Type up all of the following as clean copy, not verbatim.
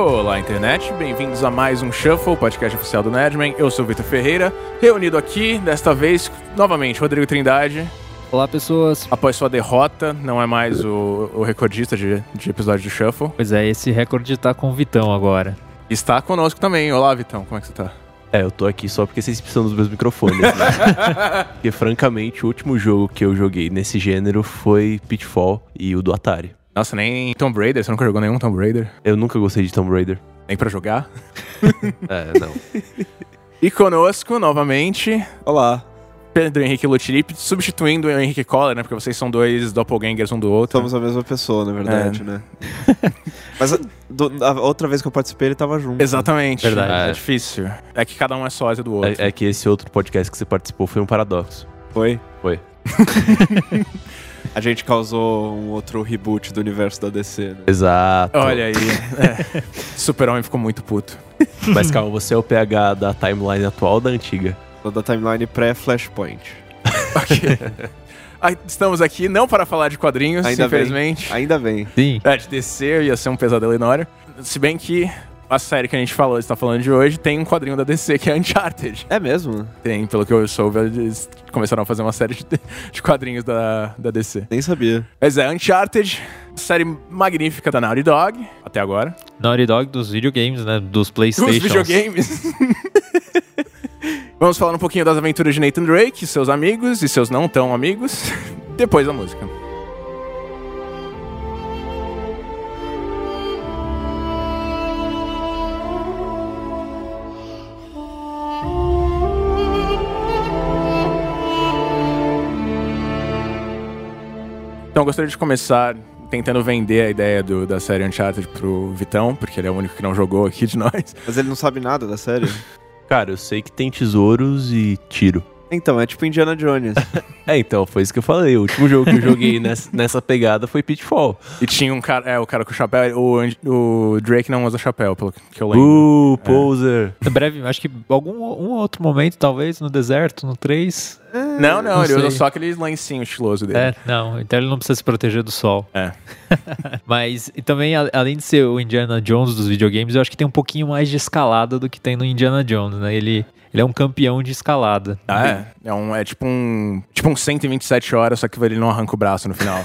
Olá, internet, bem-vindos a mais um Shuffle, podcast oficial do Nerdman. Eu sou o Vitor Ferreira, reunido aqui, desta vez, novamente, Rodrigo Trindade. Olá, pessoas. Após sua derrota, não é mais o recordista de episódio do Shuffle. Pois é, esse recorde tá com o Vitão agora. Está conosco também. Olá, Vitão, como é que você tá? Eu tô aqui só porque vocês precisam dos meus microfones, né? Porque, francamente, o último jogo que eu joguei nesse gênero foi Pitfall e o do Atari. Nossa, nem Tomb Raider? Você nunca jogou nenhum Tomb Raider? Eu nunca gostei de Tomb Raider. Nem pra jogar? Não. E conosco, novamente... Olá. Pedro Henrique Lutirip, substituindo o Henrique Coller, né? Porque vocês são dois doppelgangers um do outro. Somos a mesma pessoa, na verdade, né? Mas a outra vez que eu participei, ele tava junto. Exatamente. Verdade. É difícil. É que cada um é sósia do outro. É que esse outro podcast que você participou foi um paradoxo. Foi? Foi. A gente causou um outro reboot do universo da DC, né? Exato. Olha aí. Super-Homem ficou muito puto. Mas calma, você é o PH da timeline atual ou da antiga? Da timeline pré-Flashpoint. Ok. Estamos aqui não para falar de quadrinhos, infelizmente. Ainda bem. Sim. De DC ia ser um pesadelo enorme. Se bem que a série que a gente está falando de hoje tem um quadrinho da DC que é Uncharted. É mesmo? Tem, pelo que eu soube, eles começaram a fazer uma série de quadrinhos da DC. Nem sabia. Mas Uncharted, série magnífica da Naughty Dog, até agora. Naughty Dog dos videogames, né? Dos PlayStation. Dos videogames. Vamos falar um pouquinho das aventuras de Nathan Drake, seus amigos e seus não tão amigos, depois da música. Então, eu gostaria de começar tentando vender a ideia da série Uncharted pro Vitão, porque ele é o único que não jogou aqui de nós. Mas ele não sabe nada da série? Cara, eu sei que tem tesouros e tiro. Então, é tipo Indiana Jones. Então, foi isso que eu falei. O último jogo que eu joguei nessa pegada foi Pitfall. E tinha um cara, o cara com o chapéu, o Drake não usa chapéu, pelo que eu lembro. Poser. Em breve, acho que um outro momento, talvez, no deserto, no 3. Não, ele sei. usa só aquele lencinho estiloso dele. Então ele não precisa se proteger do sol. Mas, e também, além de ser o Indiana Jones dos videogames, eu acho que tem um pouquinho mais de escalada do que tem no Indiana Jones, né? Ele é um campeão de escalada. É tipo um 127 horas, só que ele não arranca o braço no final.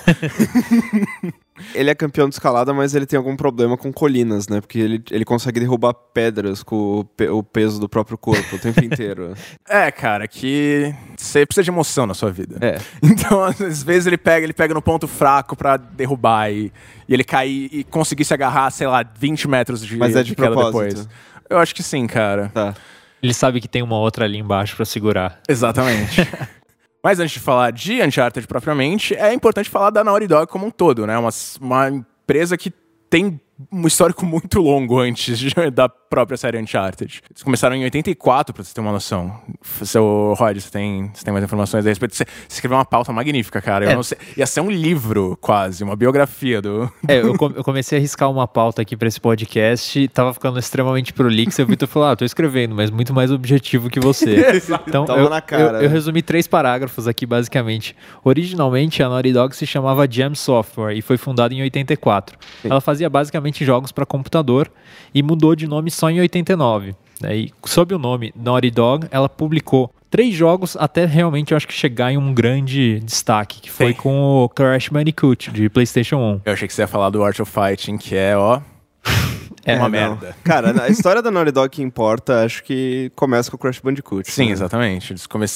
Ele é campeão de escalada, mas ele tem algum problema com colinas, né? Porque ele consegue derrubar pedras com o peso do próprio corpo o tempo inteiro. Cara, que você precisa de emoção na sua vida. Então, às vezes ele pega no ponto fraco pra derrubar e ele cair e conseguir se agarrar, sei lá, 20 metros de mas é de queda propósito. depois. Eu acho que sim, cara. Tá. Ele sabe que tem uma outra ali embaixo pra segurar. Exatamente. Mas antes de falar de Uncharted propriamente, é importante falar da Naughty Dog como um todo, né? Uma empresa que tem um histórico muito longo antes da própria série Uncharted. Eles começaram em 84, pra você ter uma noção. Seu Rod, você tem mais informações a respeito? Você escreveu uma pauta magnífica, cara. Eu não sei, ia ser um livro, quase, uma biografia do... Eu comecei a riscar uma pauta aqui pra esse podcast, tava ficando extremamente prolixo, e o Vitor falou, tô escrevendo, mas muito mais objetivo que você. Então, na cara. eu resumi 3 parágrafos aqui, basicamente. Originalmente, a Naughty Dog se chamava Jam Software e foi fundada em 84. Sim. Ela fazia basicamente jogos para computador e mudou de nome só em 89. E sob o nome Naughty Dog, ela publicou 3 jogos até realmente, eu acho que chegar em um grande destaque, que foi com o Crash Bandicoot, de PlayStation 1. Eu achei que você ia falar do Art of Fighting, que é, uma merda. Cara, a história da Naughty Dog que importa, acho que começa com o Crash Bandicoot. Sim, né? Exatamente.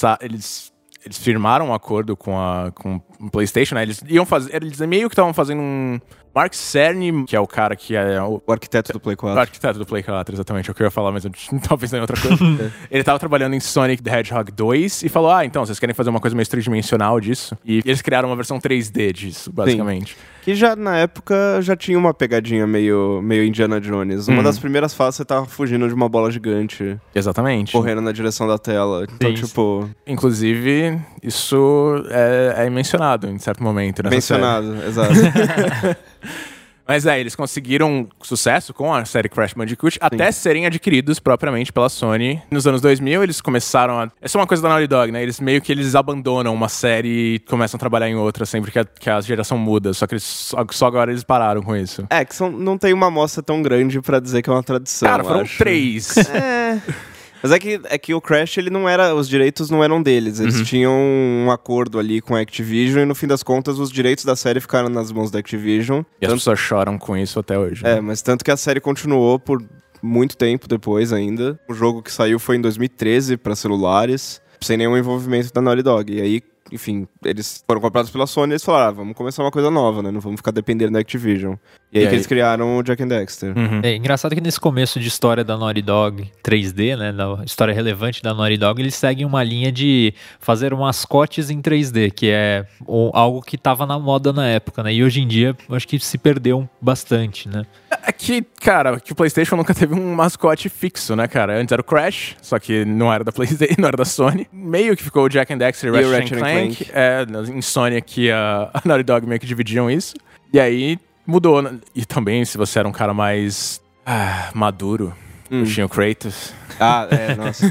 Eles firmaram um acordo com o PlayStation, né? Eles meio que estavam fazendo um... Mark Cerny, que é o cara que é o arquiteto do Play 4. O arquiteto do Play 4, exatamente. É o que eu ia falar, mas eu tava pensando em outra coisa. Ele tava trabalhando em Sonic the Hedgehog 2 e falou, então, vocês querem fazer uma coisa meio tridimensional disso? E eles criaram uma versão 3D disso, basicamente. Sim. Que já, na época, já tinha uma pegadinha meio Indiana Jones. Uma das primeiras fases, você tava fugindo de uma bola gigante. Exatamente. Correndo na direção da tela. Então, tipo... Inclusive, isso é mencionado em certo momento nessa série. Exato. Mas eles conseguiram sucesso com a série Crash Bandicoot até serem adquiridos propriamente pela Sony. Nos anos 2000, eles começaram a... Essa é uma coisa da Naughty Dog, né? Eles meio que eles abandonam uma série e começam a trabalhar em outra sempre que a geração muda. Só que só agora eles pararam com isso. Que não tem uma amostra tão grande pra dizer que é uma tradição. Cara, foram 3. Mas é que o Crash, ele não era... Os direitos não eram deles. Eles tinham um acordo ali com a Activision e, no fim das contas, os direitos da série ficaram nas mãos da Activision. E as pessoas choram com isso até hoje. Né? Mas tanto que a série continuou por muito tempo depois ainda. O jogo que saiu foi em 2013 para celulares, sem nenhum envolvimento da Naughty Dog. E aí, enfim, eles foram comprados pela Sony e eles falaram, vamos começar uma coisa nova, né? Não vamos ficar dependendo da Activision. E aí que eles criaram o Jak and Daxter. É engraçado que nesse começo de história da Naughty Dog 3D, né, da história relevante da Naughty Dog, eles seguem uma linha de fazer mascotes em 3D, que é algo que estava na moda na época, né? E hoje em dia, eu acho que se perdeu bastante, né? É que, cara, que o PlayStation nunca teve um mascote fixo, né, cara? Antes era o Crash, só que não era da PlayStation, não era da Sony. Meio que ficou o Jak and Daxter e o Ratchet Clank. Em Sony aqui a Naughty Dog meio que dividiam isso. E aí mudou, né? E também, se você era um cara mais maduro, tinha o Kratos. Nossa.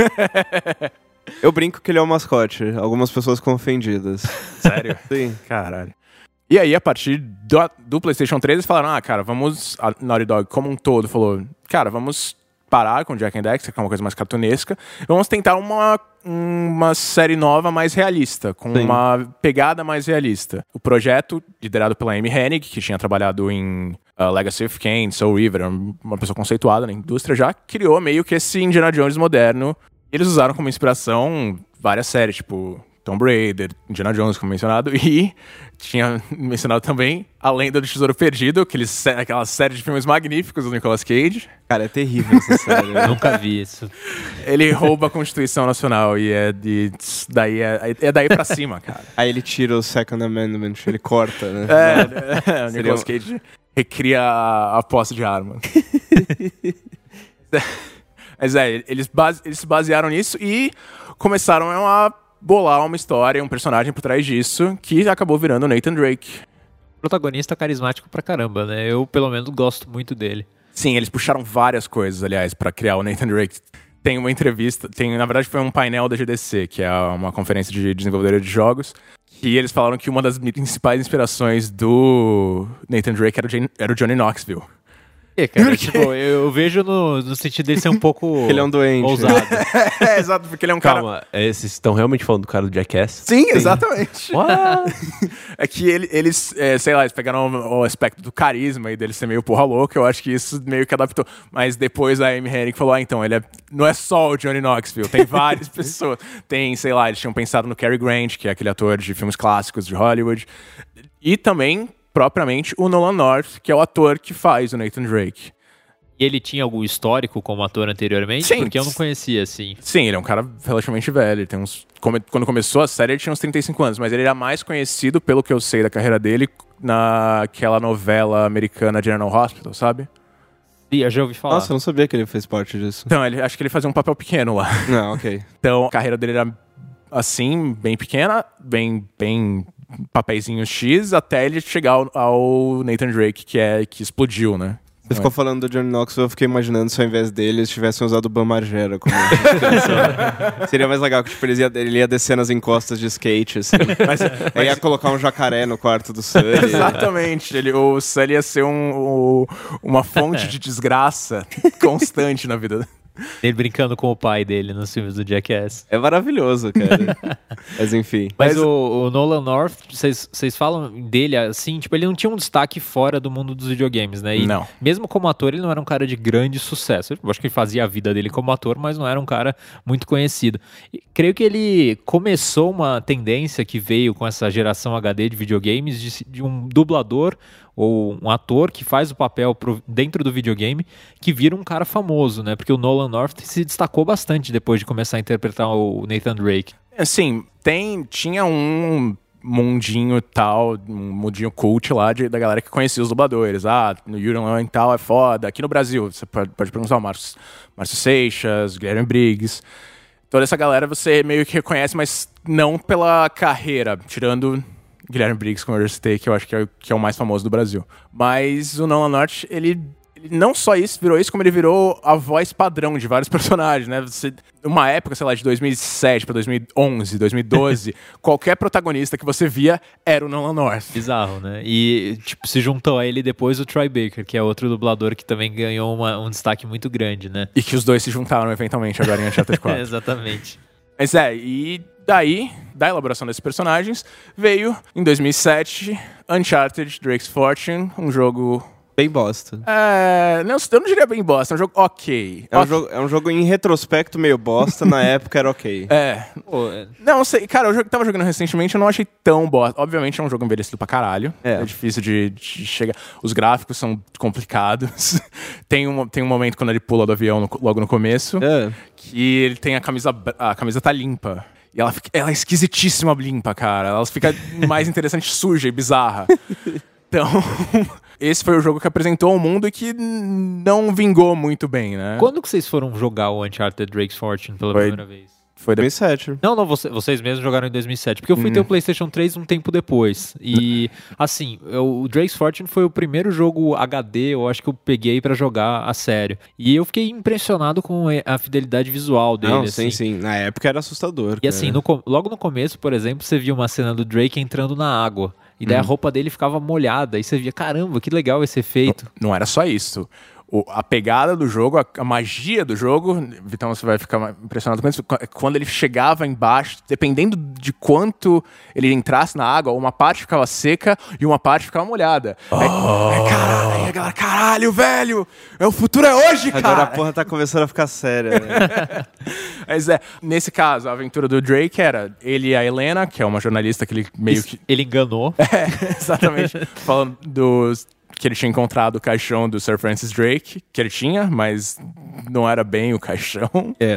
Eu brinco que ele é um mascote. Algumas pessoas ficam ofendidas. Sério? Sim. Caralho. E aí, a partir do PlayStation 3, eles falaram, cara, vamos... A Naughty Dog, como um todo, falou, cara, vamos parar com o Jak and Daxter, que é uma coisa mais cartunesca, e vamos tentar uma série nova mais realista, com uma pegada mais realista. O projeto, liderado pela Amy Hennig, que tinha trabalhado em Legacy of Kain, Soul River, uma pessoa conceituada na indústria, já criou meio que esse Indiana Jones moderno. E eles usaram como inspiração várias séries, tipo Tomb Raider, Indiana Jones, como mencionado, e tinha mencionado também A Lenda do Tesouro Perdido, aquela série de filmes magníficos do Nicolas Cage. Cara, é terrível essa série. Nunca vi isso. Ele rouba a Constituição Nacional e daí pra cima, cara. Aí ele tira o Second Amendment, ele corta, né? O Nicolas Cage recria a posse de arma. Mas eles se basearam nisso e começaram a bolar uma história, um personagem por trás disso, que acabou virando o Nathan Drake. Protagonista carismático pra caramba, né? Eu, pelo menos, gosto muito dele. Sim, eles puxaram várias coisas, aliás, pra criar o Nathan Drake. Tem uma entrevista, na verdade foi um painel da GDC, que é uma conferência de desenvolvedora de jogos, e eles falaram que uma das principais inspirações do Nathan Drake era o Johnny Knoxville. Cara, tipo, eu vejo no sentido dele ser um pouco ele é um doente. Ousado. Exato, porque ele é um cara... Calma, vocês estão realmente falando do cara do Jackass? Sim, exatamente. É que eles, sei lá, eles pegaram o aspecto do carisma e dele ser meio porra louca, eu acho que isso meio que adaptou. Mas depois a Amy Hennig falou, então, ele não é só o Johnny Knoxville, tem várias pessoas. Tem, sei lá, eles tinham pensado no Cary Grant, que é aquele ator de filmes clássicos de Hollywood. E também, propriamente, o Nolan North, que é o ator que faz o Nathan Drake. E ele tinha algum histórico como ator anteriormente? Sim. Porque eu não conhecia, assim. Sim, ele é um cara relativamente velho. Ele tem quando começou a série, ele tinha uns 35 anos, mas ele era mais conhecido, pelo que eu sei da carreira dele, naquela novela americana General Hospital, sabe? E eu já ouvi falar. Nossa, eu não sabia que ele fez parte disso. Então, acho que ele fazia um papel pequeno lá. Não, ok. Então, a carreira dele era assim, bem pequena, bem papeizinho X, até ele chegar ao Nathan Drake, que explodiu, né? Você ficou falando do Johnny Knoxville, eu fiquei imaginando se ao invés dele eles tivessem usado o Bam Margera como inspiração. Seria mais legal que tipo, ele ia descer nas encostas de skate, assim. Mas ia colocar um jacaré no quarto do Sully. Exatamente. O Sully ia ser uma fonte de desgraça constante na vida. Ele brincando com o pai dele nos filmes do Jackass. É maravilhoso, cara. Mas enfim. Mas o Nolan North, vocês falam dele assim, tipo, ele não tinha um destaque fora do mundo dos videogames, né? E não. Mesmo como ator, ele não era um cara de grande sucesso. Eu acho que ele fazia a vida dele como ator, mas não era um cara muito conhecido. E creio que ele começou uma tendência que veio com essa geração HD de videogames de um dublador ou um ator que faz o papel dentro do videogame que vira um cara famoso, né? Porque o Nolan North se destacou bastante depois de começar a interpretar o Nathan Drake. Assim, tinha um mundinho tal, um mundinho cult lá da galera que conhecia os dubladores. No Yuron e tal é foda. Aqui no Brasil, você pode perguntar o Márcio Seixas, Guilherme Briggs. Toda essa galera você meio que reconhece, mas não pela carreira, tirando Guilherme Briggs, como eu já citei, que eu acho que é o mais famoso do Brasil. Mas o Nolan North, ele não só virou isso, como ele virou a voz padrão de vários personagens, né? Uma época, sei lá, de 2007 pra 2011, 2012, qualquer protagonista que você via era o Nolan North. Bizarro, né? E, tipo, se juntou a ele depois o Troy Baker, que é outro dublador que também ganhou um destaque muito grande, né? E que os dois se juntaram eventualmente agora em Uncharted 4. Exatamente. Mas e daí, da elaboração desses personagens, veio, em 2007, Uncharted Drake's Fortune, um jogo... Bem bosta. Não, eu não diria bem bosta, é um jogo ok. É um jogo em retrospecto meio bosta, na época era ok. Não sei, cara, eu tava jogando recentemente, eu não achei tão bosta. Obviamente é um jogo envelhecido pra caralho. É difícil de chegar. Os gráficos são complicados. Tem um momento quando ele pula do avião logo no começo, que ele tem a camisa tá limpa. E ela é esquisitíssima limpa, cara. Ela fica mais interessante, suja e bizarra. Então, esse foi o jogo que apresentou ao mundo e que não vingou muito bem, né? Quando que vocês foram jogar o Uncharted Drake's Fortune pela primeira vez? Foi 2007. Não, vocês mesmos jogaram em 2007. Porque eu fui ter o PlayStation 3 um tempo depois. E, assim, o Drake's Fortune foi o primeiro jogo HD, eu acho que eu peguei pra jogar a sério. E eu fiquei impressionado com a fidelidade visual dele. Não, assim. sim. Na época era assustador. E assim, logo no começo, por exemplo, você via uma cena do Drake entrando na água. E daí a roupa dele ficava molhada. E você via, caramba, que legal esse efeito. Não era só isso. A pegada do jogo, a magia do jogo, Vitão, você vai ficar impressionado com isso, quando ele chegava embaixo, dependendo de quanto ele entrasse na água, uma parte ficava seca e uma parte ficava molhada. Aí a galera, caralho, velho, o futuro é hoje, cara! Agora a porra tá começando a ficar séria, né? Mas nesse caso, a aventura do Drake era ele e a Helena, que é uma jornalista que ele meio que... Ele enganou. Exatamente. Falando que ele tinha encontrado o caixão do Sir Francis Drake, que ele tinha, mas não era bem o caixão.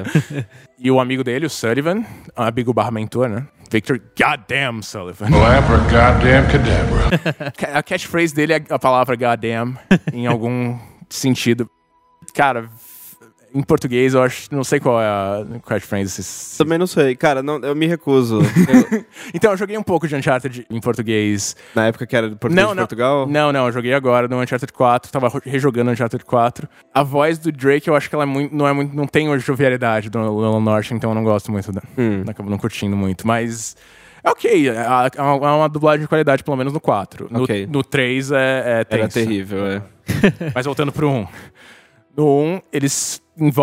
E o amigo dele, o Sullivan, amigo barra mentor, né? Victor Goddamn Sullivan. Goddamn cadabra. A catchphrase dele é a palavra goddamn, em algum sentido. Cara, em português, eu acho, não sei qual é a catchphrase. Também não sei. Cara, eu me recuso. Então, eu joguei um pouco de Uncharted em português. Na época que era de português de Portugal? Não, eu joguei agora no Uncharted 4. Tava rejogando Uncharted 4. A voz do Drake, eu acho que ela não tem a jovialidade do Nolan North, então eu não gosto muito acabo não curtindo muito. Mas é ok. É uma dublagem de qualidade, pelo menos no 4. No 3 é tenso. Era terrível, Mas voltando pro 1. No 1, eles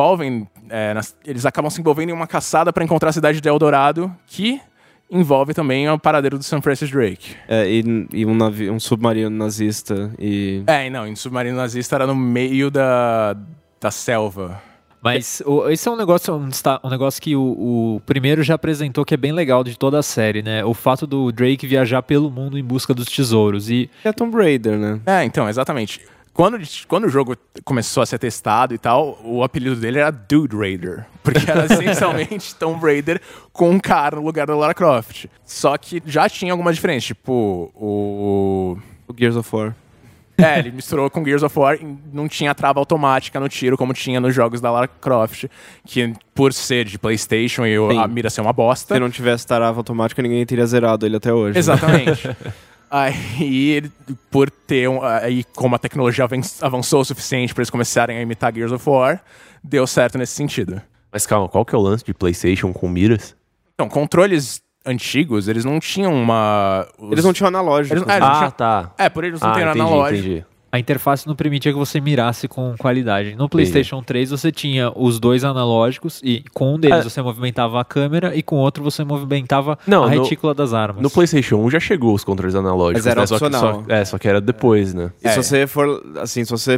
eles acabam se envolvendo em uma caçada para encontrar a cidade de Eldorado, que envolve também o paradeiro do Sir Francis Drake. E um submarino nazista. E submarino nazista era no meio da selva. Mas esse é um negócio que o primeiro já apresentou que é bem legal de toda a série, né? O fato do Drake viajar pelo mundo em busca dos tesouros. E é Tomb Raider, né? Então, exatamente. Quando o jogo começou a ser testado e tal, o apelido dele era Dude Raider. Porque era essencialmente Tomb Raider com um cara no lugar da Lara Croft. Só que já tinha algumas diferenças, tipo o Gears of War. Ele misturou com Gears of War e não tinha trava automática no tiro como tinha nos jogos da Lara Croft. Que por ser de PlayStation e a mira ser uma bosta... Se não tivesse trava automática, ninguém teria zerado ele até hoje. Exatamente. Né? Aí, por ter como a tecnologia avançou o suficiente para eles começarem a imitar Gears of War, deu certo nesse sentido. Mas calma, qual que é o lance de PlayStation com miras? Então, controles antigos, eles não tinham Eles não tinham analógico. Tá. Por eles não terem analógico. Entendi. A interface não permitia que você mirasse com qualidade. No PlayStation 3 você tinha os dois analógicos e com um deles você movimentava a câmera e com o outro você movimentava a retícula das armas. No PlayStation 1 já chegou os controles analógicos. Mas era opcional. Só que era depois, né? E se você for, assim,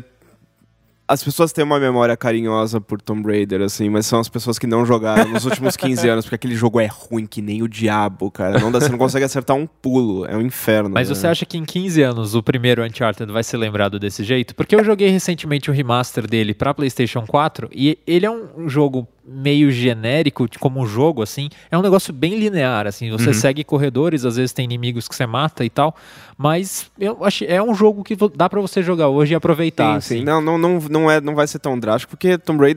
as pessoas têm uma memória carinhosa por Tomb Raider, assim, mas são as pessoas que não jogaram nos últimos 15 anos, porque aquele jogo é ruim que nem o diabo, cara. Você não consegue acertar um pulo, é um inferno. Mas você acha que em 15 anos o primeiro Uncharted vai ser lembrado desse jeito? Porque eu joguei recentemente o remaster dele pra PlayStation 4 e ele é um jogo meio genérico, como um jogo, assim. É um negócio bem linear, assim. Você segue corredores, às vezes tem inimigos que você mata e tal, mas eu acho é um jogo que dá pra você jogar hoje e aproveitar. Sim. Assim. Não vai ser tão drástico, porque Tomb Raider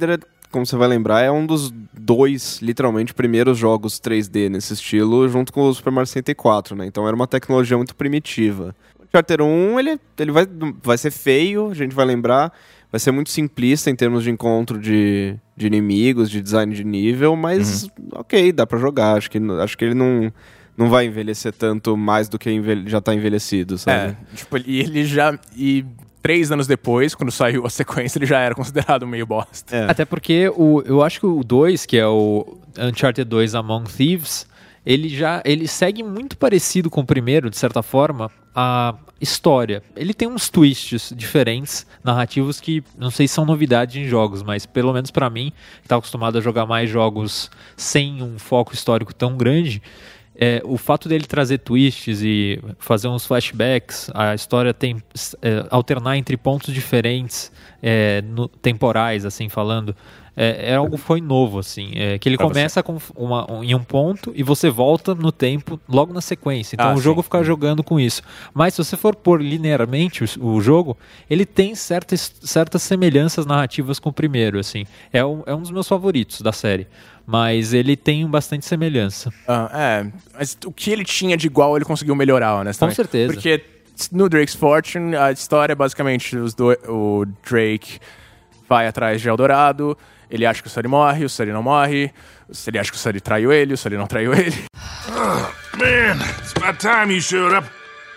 como você vai lembrar, é um dos 2, literalmente, primeiros jogos 3D nesse estilo, junto com o Super Mario 64, né? Então era uma tecnologia muito primitiva. O Uncharted 1, ele vai ser feio, a gente vai lembrar, vai ser muito simplista em termos de encontro de inimigos, de design de nível, mas ok, dá pra jogar. Acho que ele não vai envelhecer tanto mais do que já tá envelhecido, sabe? Tipo, e ele já... E 3 anos depois, quando saiu a sequência, ele já era considerado meio bosta. Até porque eu acho que o 2, que é o Uncharted 2 Among Thieves, ele segue muito parecido com o primeiro, de certa forma, a história. Ele tem uns twists diferentes, narrativos, que não sei se são novidades em jogos, mas pelo menos pra mim, que tá acostumado a jogar mais jogos sem um foco histórico tão grande, o fato dele trazer twists e fazer uns flashbacks, a história tem alternar entre pontos diferentes, temporais, assim falando, algo que foi novo, assim, que ele começa em um ponto e você volta no tempo logo na sequência, então o jogo fica jogando com isso. Mas se você for pôr linearmente o jogo, ele tem certas semelhanças narrativas com o primeiro, assim, é um dos meus favoritos da série. Mas ele tem bastante semelhança. Mas o que ele tinha de igual ele conseguiu melhorar, honestamente. Com certeza. Porque no Drake's Fortune, a história é basicamente o Drake vai atrás de Eldorado, ele acha que o Sully morre, o Sully não morre, ele acha que o Sully traiu ele, o Sully não traiu ele. Man, it's about time you showed up.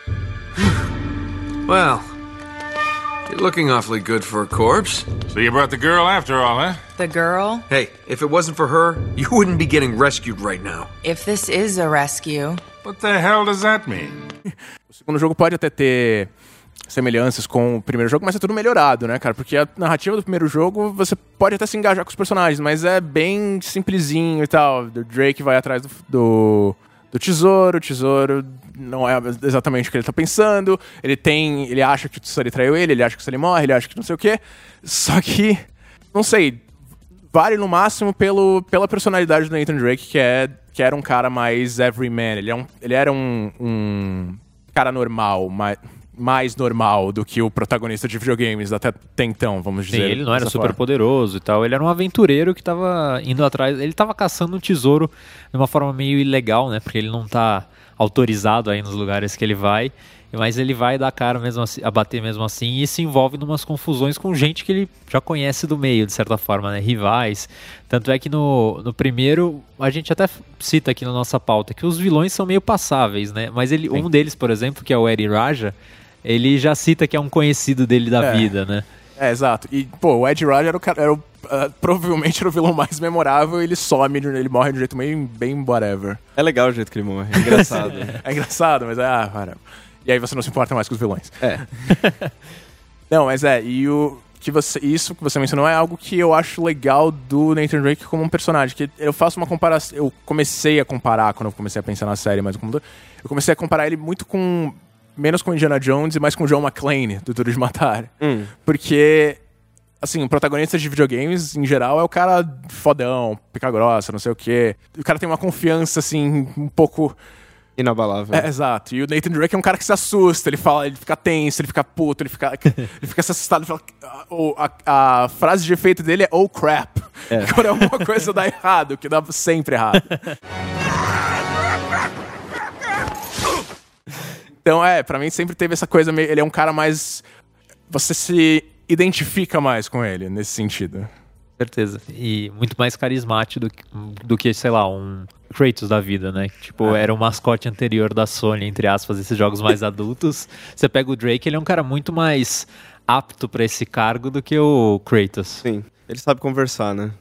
Well, you're looking awfully good for a corpse. So you brought the girl after all, huh? The girl? Hey, if it wasn't for her, you wouldn't be getting rescued right now. If this is a rescue. What the hell does that mean? O segundo jogo pode até ter semelhanças com o primeiro jogo, mas é tudo melhorado, né, cara? Porque a narrativa do primeiro jogo, você pode até se engajar com os personagens, mas é bem simplesinho e tal. O Drake vai atrás do tesouro, o tesouro não é exatamente o que ele tá pensando, ele acha que o Sully traiu ele acha que o Sully morre, ele acha que não sei o quê. Só que, não sei, vale no máximo pela personalidade do Nathan Drake, que era um cara mais everyman. Ele era um cara normal, mais normal do que o protagonista de videogames até então, vamos dizer. Sim, ele não era super poderoso e tal, ele era um aventureiro que tava indo atrás, ele tava caçando um tesouro de uma forma meio ilegal, né, porque ele não tá autorizado aí nos lugares que ele vai, mas ele vai dar cara mesmo assim, a bater mesmo assim, e se envolve em umas confusões com gente que ele já conhece do meio, de certa forma, né, rivais. Tanto é que no primeiro, a gente até cita aqui na nossa pauta, que os vilões são meio passáveis, né, mas um deles, por exemplo, que é o Eddie Raja, ele já cita que é um conhecido dele da vida, né? Exato. E, pô, o Ed Raja provavelmente era o vilão mais memorável, ele some, ele morre de um jeito meio bem whatever. É legal o jeito que ele morre, é engraçado. É engraçado, mas caramba. E aí você não se importa mais com os vilões. Não, mas isso que você mencionou é algo que eu acho legal do Nathan Drake como um personagem, que eu faço uma comparação, eu comecei a comparar, quando eu comecei a pensar na série mais como eu comecei a comparar ele muito menos com Indiana Jones e mais com John McClane, do Duro de Matar. Porque, assim, o protagonista de videogames, em geral, é o cara fodão, pica grossa, não sei o quê. O cara tem uma confiança, assim, um pouco... inabalável. Exato. E o Nathan Drake é um cara que se assusta, ele fica tenso, ele fica puto, ele fica assustado. Ele fala, a frase de efeito dele é "oh crap". Quando alguma coisa dá errado, que dá sempre errado. Então, pra mim sempre teve essa coisa meio... Ele é um cara mais... Você se identifica mais com ele, nesse sentido. Certeza. E muito mais carismático do que, sei lá, um Kratos da vida, né? Tipo, era o mascote anterior da Sony, entre aspas, esses jogos mais adultos. Você pega o Drake, ele é um cara muito mais apto pra esse cargo do que o Kratos. Sim, ele sabe conversar, né?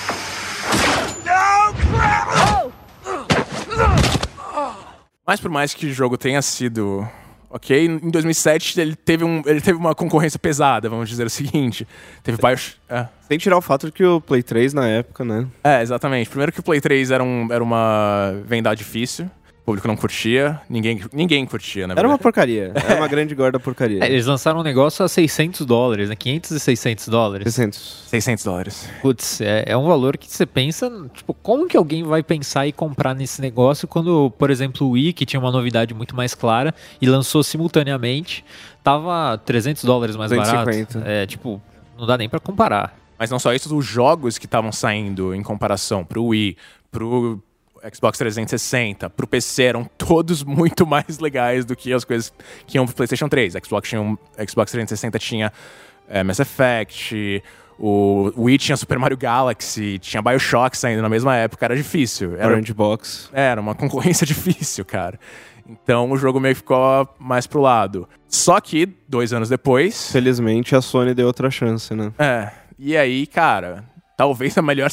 Mas por mais que o jogo tenha sido ok, em 2007 ele teve uma concorrência pesada, vamos dizer o seguinte. Teve Sem tirar o fato de que o Play 3 na época, né? Exatamente. Primeiro que o Play 3 era uma vendada difícil. O público não curtia, ninguém curtia, na verdade. Era uma porcaria, era uma grande gorda porcaria. Eles lançaram um negócio a $600, né? 500 e $600. 600 $600. Putz, é um valor que você pensa, tipo, como que alguém vai pensar e comprar nesse negócio quando, por exemplo, o Wii, que tinha uma novidade muito mais clara e lançou simultaneamente, tava $300 mais 250. barato. Tipo, não dá nem pra comparar. Mas não só isso, os jogos que estavam saindo em comparação pro Wii, pro Xbox 360, pro PC, eram todos muito mais legais do que as coisas que iam pro PlayStation 3. Xbox 360 tinha Mass Effect, o Wii tinha Super Mario Galaxy, tinha BioShock saindo na mesma época, era difícil. Orange Box. Era uma concorrência difícil, cara. Então o jogo meio que ficou mais pro lado. Só que, 2 anos depois... Felizmente a Sony deu outra chance, né? E aí, cara, talvez a melhor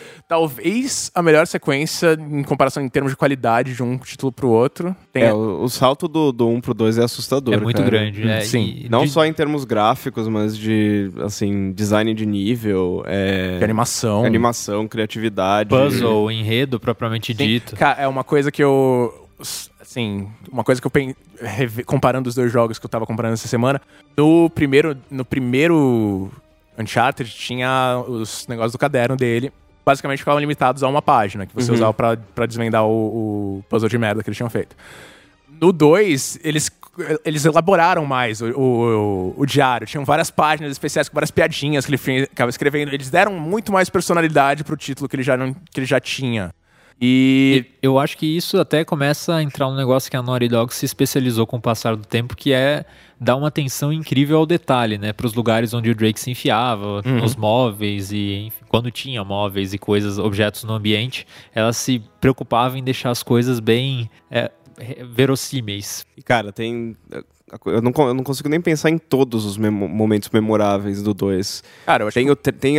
sequência em comparação em termos de qualidade de um título pro outro. O salto do 1 pro 2 é assustador, É muito cara. grande, né? Sim. Não só em termos gráficos, mas de, assim, design de nível, De animação, criatividade. Puzzle, enredo propriamente dito. Cara, é uma coisa que eu... Assim, uma coisa que eu comparando os 2 jogos que eu tava comparando essa semana, no primeiro Uncharted tinha os negócios do caderno dele, basicamente ficavam limitados a uma página que você usava pra desvendar o puzzle de merda que eles tinham feito. No 2, eles elaboraram mais o diário, tinham várias páginas especiais com várias piadinhas que ele ficava escrevendo, eles deram muito mais personalidade pro título que ele já tinha. E eu acho que isso até começa a entrar um negócio que a Naughty Dog se especializou com o passar do tempo, que é dar uma atenção incrível ao detalhe, né? Para os lugares onde o Drake se enfiava, nos móveis e enfim, quando tinha móveis e coisas, objetos no ambiente, ela se preocupava em deixar as coisas bem verossímeis. E, cara, eu não consigo nem pensar em todos os momentos memoráveis do 2. Cara, eu acho tem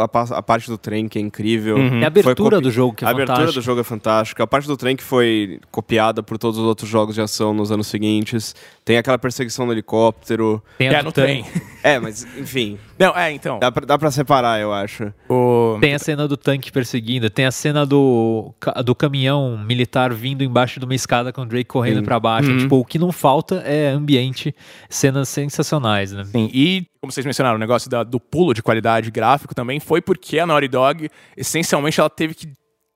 a parte do trem que é incrível. É a abertura do jogo que é fantástica. A abertura do jogo é fantástica. A parte do trem que foi copiada por todos os outros jogos de ação nos anos seguintes. Tem aquela perseguição no helicóptero. Tem a do no trem. Mas enfim. Não, então. Dá pra separar, eu acho. Tem a cena do tanque perseguindo, tem a cena do caminhão militar vindo embaixo de uma escada com o Drake correndo pra baixo. Tipo, o que não falta é ambiente, cenas sensacionais, né? Sim, e como vocês mencionaram, o negócio do pulo de qualidade gráfico também foi porque a Naughty Dog, essencialmente, ela teve que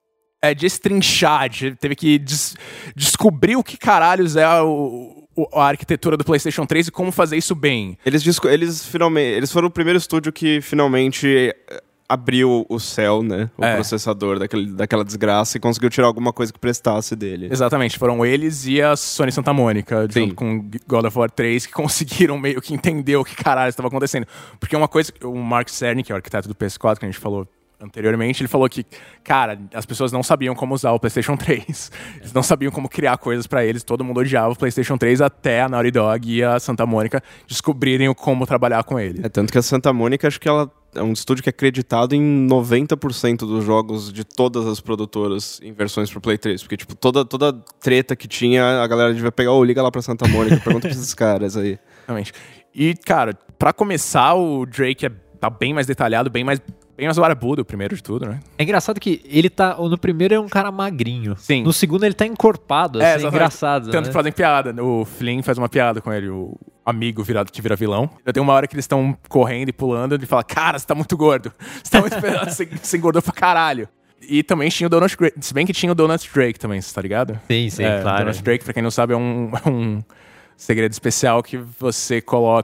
destrinchar, teve que descobrir o que caralhos é a arquitetura do PlayStation 3 e como fazer isso bem. Eles foram o primeiro estúdio que finalmente abriu o céu, né? O processador daquela desgraça e conseguiu tirar alguma coisa que prestasse dele. Exatamente, foram eles e a Sony Santa Mônica, junto com God of War 3, que conseguiram meio que entender o que caralho estava acontecendo. Porque uma coisa, o Mark Cerny, que é o arquiteto do PS4, que a gente falou anteriormente, ele falou que, cara, as pessoas não sabiam como usar o PlayStation 3. Eles não sabiam como criar coisas pra eles. Todo mundo odiava o PlayStation 3 até a Naughty Dog e a Santa Mônica descobrirem como trabalhar com ele. Tanto que a Santa Mônica, acho que ela é um estúdio que é acreditado em 90% dos jogos de todas as produtoras em versões pro Play 3. Porque, tipo, toda treta que tinha, a galera devia pegar, liga lá pra Santa Mônica, pergunta pra esses caras aí. Exatamente. E, cara, pra começar, o Drake tá bem mais detalhado, bem mais barbudo, primeiro de tudo, né? É engraçado que ele tá... No primeiro é um cara magrinho. Sim. No segundo ele tá encorpado, assim, é engraçado. Tanto que fazem piada. O Flynn faz uma piada com ele, o amigo que vira vilão. Tem uma hora que eles estão correndo e pulando, ele fala, cara, você tá muito gordo. Você tá muito pesado, você engordou pra caralho. E também tinha o Donut Drake, se bem que tinha o Donut Drake também, você tá ligado? Sim, claro. O Donut Drake, pra quem não sabe, é um segredo especial que você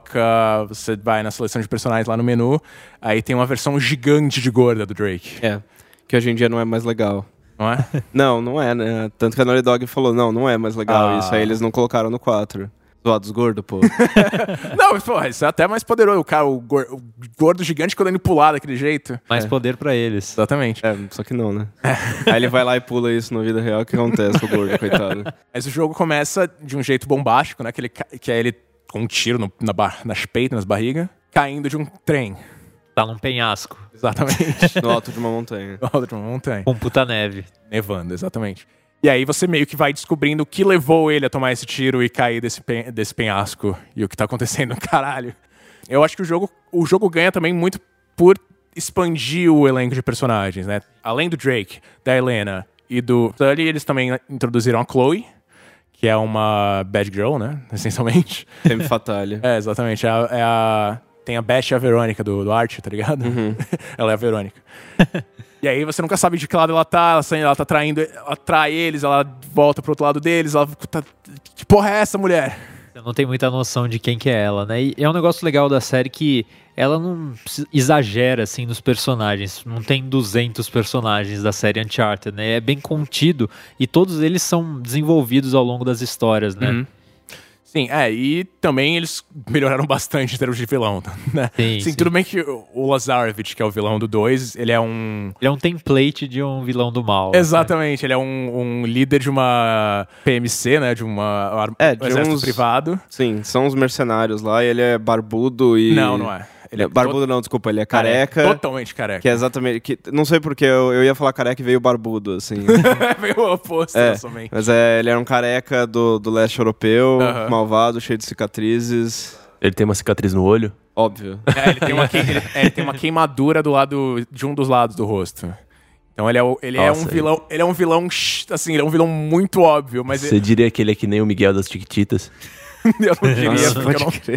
vai na seleção de personagens lá no menu, aí tem uma versão gigante de gorda do Drake. Que hoje em dia não é mais legal. Não é? Não é, né? Tanto que a Naughty Dog falou, não é mais legal. Isso aí eles não colocaram no 4. Zoados gordo, pô. Não, mas, porra, isso é até mais poderoso. O cara, o gordo gigante quando ele pular daquele jeito. Mais poder pra eles. Exatamente. Só que não, né? Aí ele vai lá e pula isso na vida real, o que acontece, o gordo, coitado. Mas o jogo começa de um jeito bombástico, né? Que é ele com um tiro nas peitas, nas barrigas, caindo de um trem. Tá num penhasco. Exatamente. No alto de uma montanha. No alto de uma montanha. Com puta neve. Nevando, exatamente. E aí você meio que vai descobrindo o que levou ele a tomar esse tiro e cair desse penhasco. E o que tá acontecendo, caralho. Eu acho que o jogo ganha também muito por expandir o elenco de personagens, né? Além do Drake, da Helena e do Sully, eles também introduziram a Chloe, que é uma bad girl, né? Essencialmente. Femme fatale. Exatamente. Tem a Beth e a Verônica do Archie, tá ligado? Uhum. Ela é a Verônica. E aí você nunca sabe de que lado ela tá tá traindo, ela trai eles, ela volta pro outro lado deles, ela tá... Que porra é essa, mulher? Você não tem muita noção de quem que é ela, né? E é um negócio legal da série que ela não exagera, assim, nos personagens. Não tem 200 personagens da série Uncharted, né? É bem contido e todos eles são desenvolvidos ao longo das histórias, né? Sim, e também eles melhoraram bastante em termos de vilão, né? Sim. Tudo bem que o Lazarevich, que é o vilão do 2, ele é um... Ele é um template de um vilão do mal. Exatamente, ele é um líder de uma PMC, né? De uma de exército privado. Sim, são os mercenários lá, e ele é barbudo e... Não é. Ele é barbudo não, desculpa, ele é careca. Totalmente careca. Que é exatamente... não sei porque eu ia falar careca e veio barbudo, assim. Veio o oposto, somente. Mas ele era um careca do leste europeu, malvado, cheio de cicatrizes. Ele tem uma cicatriz no olho? Óbvio. Ele tem uma queimadura de um dos lados do rosto. Então ele é um vilão, assim, ele é um vilão muito óbvio, mas Você diria que ele é que nem o Miguel das Chiquititas? eu não diria, Nossa, porque eu não... crer.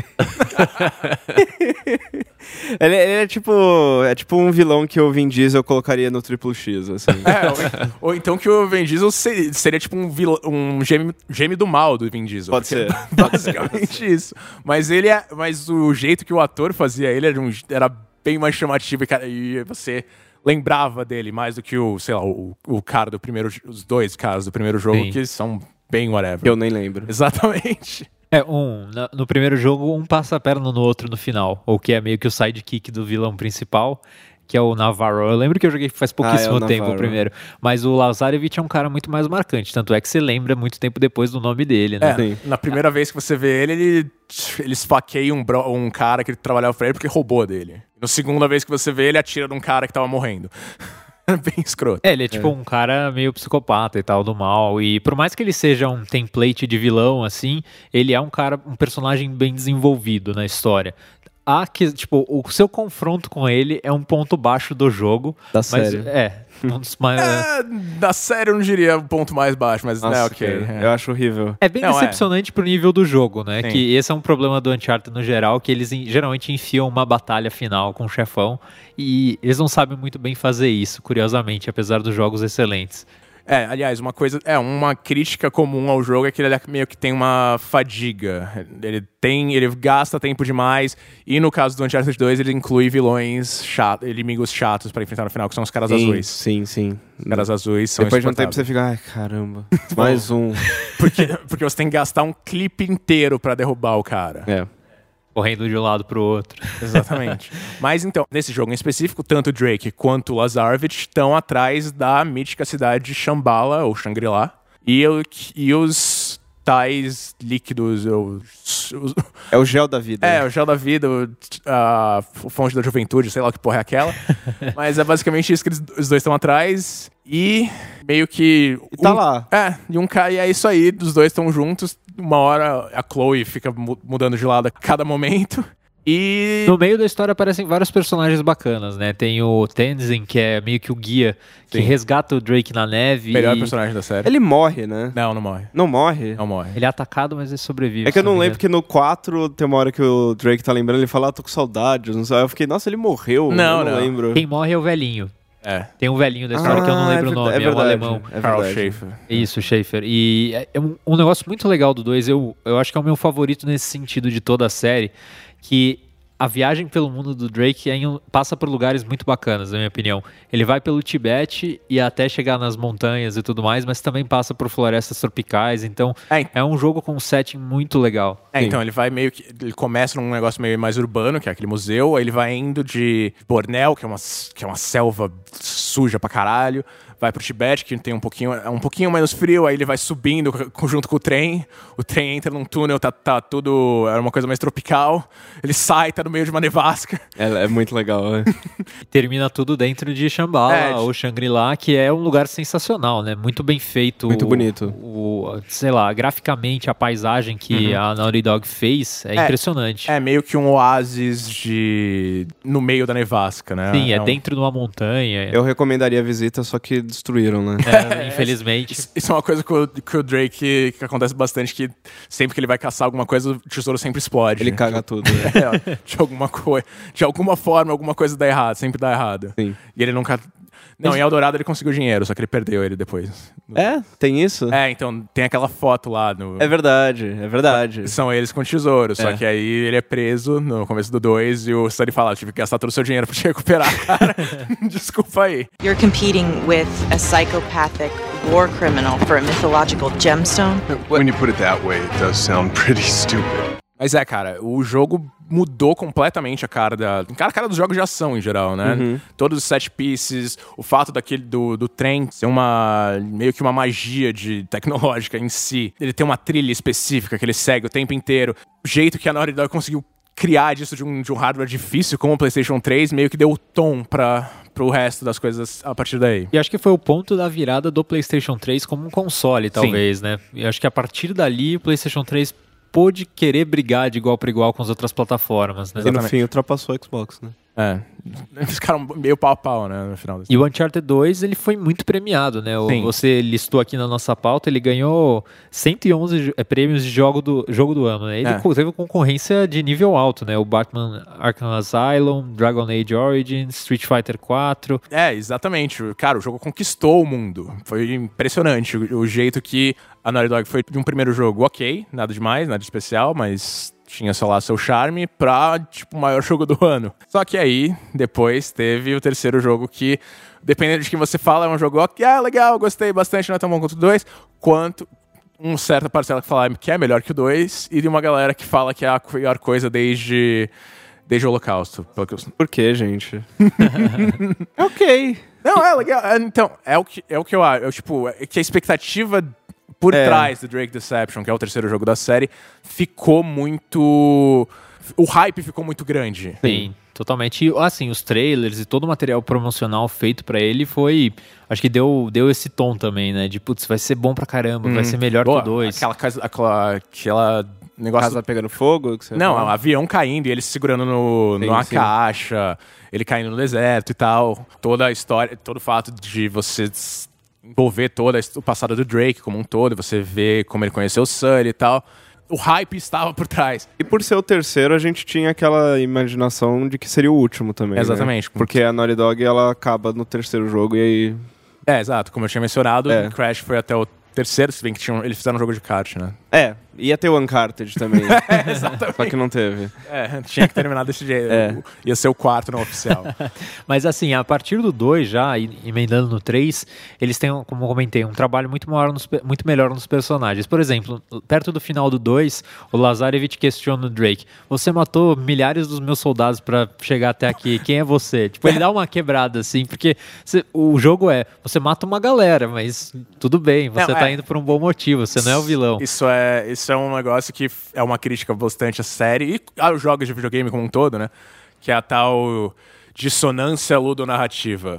ele é tipo um vilão que o Vin Diesel colocaria no Triple X, assim. Ou então que o Vin Diesel seria tipo um gêmeo do mal do Vin Diesel. Pode ser. Basicamente isso. Mas o jeito que o ator fazia ele era bem mais chamativo e você lembrava dele mais do que o cara do primeiro... Os dois caras do primeiro jogo, Sim. que são bem whatever. Eu nem lembro. Exatamente. No primeiro jogo, um passa a perna no outro no final. Ou que é meio que o sidekick do vilão principal, que é o Navarro. Eu lembro que eu joguei faz pouquíssimo tempo o primeiro. Mas o Lazarevich é um cara muito mais marcante. Tanto é que você lembra muito tempo depois do nome dele, né? Na primeira vez que você vê ele esfaqueia um cara que trabalhava pra ele porque roubou dele. Na segunda vez que você vê ele atira num cara que tava morrendo. Bem escroto. Ele é tipo um cara meio psicopata e tal, do mal. E por mais que ele seja um template de vilão, assim, ele é um personagem bem desenvolvido na história. O seu confronto com ele é um ponto baixo do jogo. Da série. Um dos mais... Da série eu não diria o ponto mais baixo, mas Nossa, ok. Eu acho horrível. É bem decepcionante pro nível do jogo, né? Sim. Que esse é um problema do Uncharted no geral, que eles geralmente enfiam uma batalha final com o chefão e eles não sabem muito bem fazer isso, curiosamente, apesar dos jogos excelentes. Aliás, uma crítica comum ao jogo é que ele meio que tem uma fadiga. Ele gasta tempo demais, e no caso do Uncharted 2, ele inclui inimigos chatos pra enfrentar no final, que são os caras azuis. Sim. Os caras azuis são Depois de um tempo você fica, ai, caramba, mais um. Porque você tem que gastar um clipe inteiro pra derrubar o cara. Correndo de um lado pro outro. Exatamente. Mas então, nesse jogo em específico, tanto o Drake quanto o Lazarevich estão atrás da mítica cidade de Shambhala, ou Shangri-La, e os tais líquidos... É o gel da vida. O gel da vida, a fonte da juventude, sei lá o que porra é aquela. Mas é basicamente isso que os dois estão atrás. E meio que... Tá lá. E é isso aí, os dois estão juntos. Uma hora a Chloe fica mudando de lado a cada momento. E... No meio da história aparecem vários personagens bacanas, né? Tem o Tenzin, que é meio que o guia que resgata o Drake na neve. Melhor personagem da série. Ele morre, né? Não morre. Não morre? Não morre. Ele é atacado, mas ele sobrevive. É que eu não lembro que no 4 tem uma hora que o Drake tá lembrando, ele fala, tô com saudades. Não sei. Eu fiquei, nossa, ele morreu. Não lembro. Quem morre é o velhinho. Tem um velhinho da história que eu não lembro o nome, é um alemão. Carl Schaefer. Isso, Schaefer. E é um negócio muito legal do 2, eu acho que é o meu favorito nesse sentido de toda a série, que a viagem pelo mundo do Drake passa por lugares muito bacanas, na minha opinião. Ele vai pelo Tibete e até chegar nas montanhas e tudo mais, mas também passa por florestas tropicais, então é um jogo com um setting muito legal. Então ele vai ele começa num negócio meio mais urbano, que é aquele museu, aí ele vai indo de Bornéu, que é uma selva suja pra caralho, vai pro Tibete, que tem um pouquinho menos frio, aí ele vai subindo junto com o trem entra num túnel, tá tudo, era uma coisa mais tropical, ele sai, tá no meio de uma nevasca. É muito legal, né? E termina tudo dentro de Shambhala, ou Shangri-La, que é um lugar sensacional, né? Muito bem feito. Muito bonito. Sei lá, graficamente, a paisagem que a Naughty Dog fez é impressionante. É meio que um oásis no meio da nevasca, né? Sim, dentro de uma montanha. Eu recomendaria a visita, só que destruíram, né? Infelizmente. Isso é uma coisa que o Drake, que acontece bastante, que sempre que ele vai caçar alguma coisa, o tesouro sempre explode. Ele caga tudo, né? De alguma forma, alguma coisa dá errado, sempre dá errado. Sim. E ele nunca... Não, em Eldorado ele conseguiu dinheiro, só que ele perdeu ele depois. É? Tem isso? Então tem aquela foto lá no... É verdade. São eles com tesouro, só É. que aí ele é preso no começo do 2 e o Sully fala, tive que gastar todo o seu dinheiro pra te recuperar, cara. Desculpa aí. You're competing with a psychopathic war criminal for a mythological gemstone? When you put it that way, it does sound pretty stupid. Mas cara, o jogo mudou completamente a cara dos jogos de ação em geral, né? Todos os set pieces, o fato do trem ser meio que uma magia tecnológica em si. Ele tem uma trilha específica que ele segue o tempo inteiro. O jeito que a Naughty Dog conseguiu criar disso de um hardware difícil como o PlayStation 3 meio que deu o tom pro resto das coisas a partir daí. E acho que foi o ponto da virada do PlayStation 3 como um console, talvez, né? E acho que a partir dali o PlayStation 3 pôde querer brigar de igual para igual com as outras plataformas, né? E no fim ultrapassou o Xbox, né? Eles ficaram meio pau a pau, né, no final. E o Uncharted 2, ele foi muito premiado, né? Sim. Você listou aqui na nossa pauta, ele ganhou 111 prêmios de jogo do ano, né? Ele teve concorrência de nível alto, né? O Batman Arkham Asylum, Dragon Age Origins, Street Fighter 4. Exatamente. Cara, o jogo conquistou o mundo. Foi impressionante o jeito que a Naughty Dog foi de um primeiro jogo ok, nada demais, nada de especial, mas tinha, sei lá, seu charme pra, o maior jogo do ano. Só que aí, depois, teve o terceiro jogo que, dependendo de quem você fala, é um jogo legal, gostei bastante, não é tão bom quanto o 2, quanto uma certa parcela que fala que é melhor que o 2, e de uma galera que fala que é a pior coisa desde o Holocausto. Por que, gente? Ok. Não, é legal. Então, é o que eu acho. Que a expectativa por trás do Drake Deception, que é o terceiro jogo da série, ficou muito... O hype ficou muito grande. Sim, totalmente. E, assim, os trailers e todo o material promocional feito pra ele foi... Acho que deu esse tom também, né? De, putz, vai ser bom pra caramba, vai ser melhor que o 2. Aquela negócio... Casa pegando fogo? Que você Não, fala? avião caindo e ele se segurando numa caixa, ele caindo no deserto e tal. Toda a história, todo o fato de você envolver todo o passado do Drake como um todo, você vê como ele conheceu o Sully e tal. O hype estava por trás. E por ser o terceiro, a gente tinha aquela imaginação de que seria o último também, Exatamente. Né? Porque a Naughty Dog, ela acaba no terceiro jogo e aí... Exato. Como eu tinha mencionado, o Crash foi até o terceiro, se bem que eles fizeram um jogo de kart, né? Ia ter o Uncharted também. Exatamente. Só que não teve. Tinha que terminar desse jeito. Ia ser o quarto não oficial. Mas assim, a partir do 2 já, emendando no 3, eles têm, como eu comentei, um trabalho muito melhor nos personagens. Por exemplo, perto do final do 2, o Lazarevich questiona o Drake: você matou milhares dos meus soldados pra chegar até aqui, quem é você? Ele dá uma quebrada assim, porque o jogo você mata uma galera, mas tudo bem, você tá indo por um bom motivo, você não é o vilão. Isso é um negócio que é uma crítica bastante à série e aos jogos de videogame como um todo, né? Que é a tal dissonância ludonarrativa.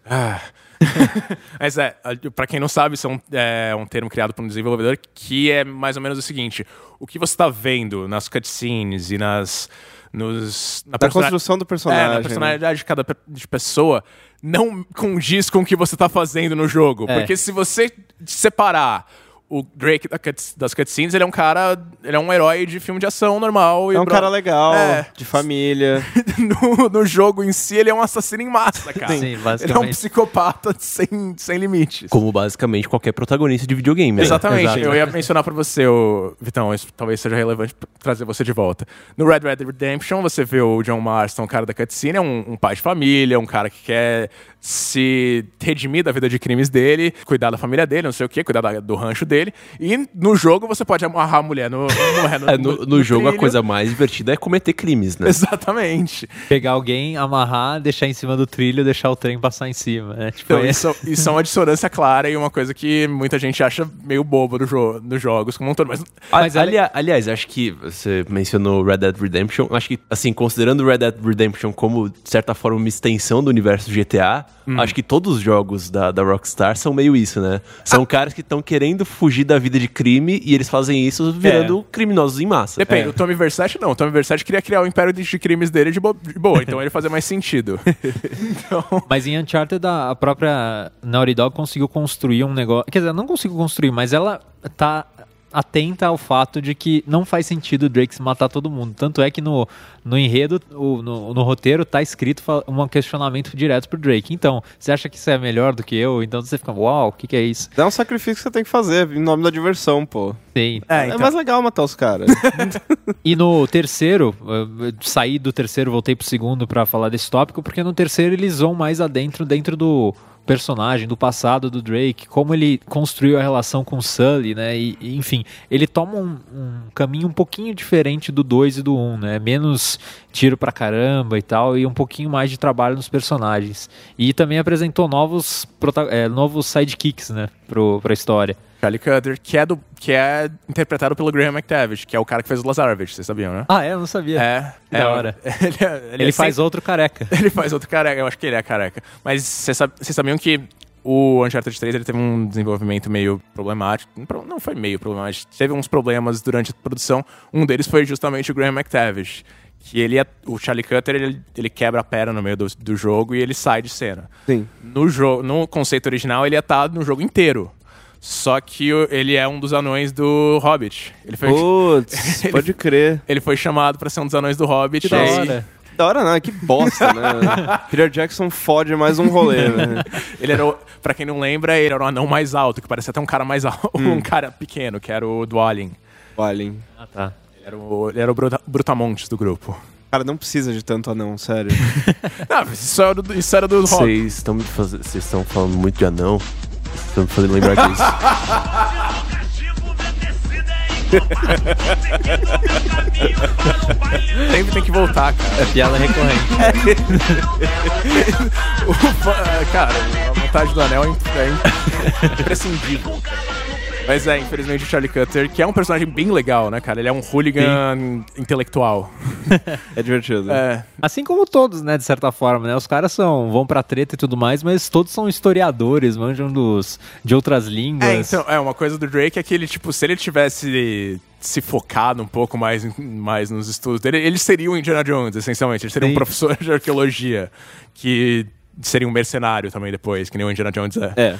Mas pra quem não sabe, isso é um termo criado por um desenvolvedor que é mais ou menos o seguinte: o que você tá vendo nas cutscenes e na construção do personagem. Na personalidade de cada pessoa não condiz com o que você tá fazendo no jogo. Porque se você separar o Drake das cutscenes, ele é um herói de filme de ação normal. É um cara legal, de família. No jogo em si, ele é um assassino em massa, cara. Sim, basicamente. Ele é um psicopata sem limites. Como basicamente qualquer protagonista de videogame. Né? Exatamente. Exato. Eu ia mencionar pra você, Vitão, isso talvez seja relevante pra trazer você de volta. No Red Dead Redemption, você vê o John Marston, o cara da cutscene, é um pai de família, um cara que quer se redimir da vida de crimes dele, cuidar da família dele, não sei o quê, cuidar do rancho dele. E no jogo você pode amarrar a mulher no jogo trilho. A coisa mais divertida é cometer crimes, né? Exatamente. Pegar alguém, amarrar, deixar em cima do trilho, deixar o trem passar em cima, né? Então, isso é uma dissonância clara e uma coisa que muita gente acha meio bobo dos jogos como um todo. Mas aliás, acho que você mencionou Red Dead Redemption. Acho que, assim, considerando Red Dead Redemption como, de certa forma, uma extensão do universo do GTA, acho que todos os jogos da Rockstar são meio isso, né? São caras que estão querendo fugir da vida de crime e eles fazem isso virando criminosos em massa. Depende, o Tommy Vercetti não. O Tommy Vercetti queria criar o império de crimes dele de boa, então ele fazia mais sentido. Mas em Uncharted, a própria Naughty Dog conseguiu construir um negócio... Quer dizer, não conseguiu construir, mas ela tá atenta ao fato de que não faz sentido o Drake se matar todo mundo. Tanto é que no enredo, no roteiro, tá escrito um questionamento direto pro Drake. Então, você acha que isso é melhor do que eu? Então você fica, uau, o que é isso? É um sacrifício que você tem que fazer em nome da diversão, pô. Sim. É mais legal matar os caras. E no terceiro, saí do terceiro, voltei pro segundo pra falar desse tópico, porque no terceiro eles vão mais dentro do personagem, do passado do Drake, como ele construiu a relação com o Sully, né, e enfim, ele toma um caminho um pouquinho diferente do 2 e do 1, né, menos tiro pra caramba e tal, e um pouquinho mais de trabalho nos personagens. E também apresentou novos sidekicks, né, pra história. Charlie Cutter, que é interpretado pelo Graham McTavish, que é o cara que fez o Lazarevich, vocês sabiam, né? Ah, eu não sabia. Da hora. Ele faz outro careca. Ele faz outro careca, eu acho que ele é careca. Mas vocês sabiam que o Uncharted 3 ele teve um desenvolvimento meio problemático. Não foi meio problemático, teve uns problemas durante a produção. Um deles foi justamente o Graham McTavish. Que o Charlie Cutter, ele quebra a perna no meio do jogo e ele sai de cena. Sim. No conceito original, ele ia estar no jogo inteiro. Só que ele é um dos anões do Hobbit. Putz, pode crer. Ele foi chamado pra ser um dos anões do Hobbit. Que da hora. Da hora não, que bosta, né? Peter Jackson fode mais um rolê, né? Ele era, pra quem não lembra, ele era o anão mais alto, que parecia até um cara mais alto, um cara pequeno, que era o Dwalin. Dwalin. Ah, tá. Ele era o Brutamontes do grupo. Cara, não precisa de tanto anão, sério. Não, isso era do Hobbit. Vocês estão falando muito de anão. Vocês estão me fazendo lembrar disso. Sempre tem que voltar, cara. É piada recorrente. Cara, a vontade do anel é imprescindível, cara. Mas infelizmente o Charlie Cutter, que é um personagem bem legal, né, cara? Ele é um hooligan intelectual. É divertido. Assim como todos, né, de certa forma, né? Os caras vão pra treta e tudo mais, mas todos são historiadores, manjam de outras línguas. Então, uma coisa do Drake é que ele, tipo, se ele tivesse se focado um pouco mais nos estudos dele, ele seria um Indiana Jones, essencialmente. Ele seria um professor de arqueologia, que seria um mercenário também depois, que nem o Indiana Jones é.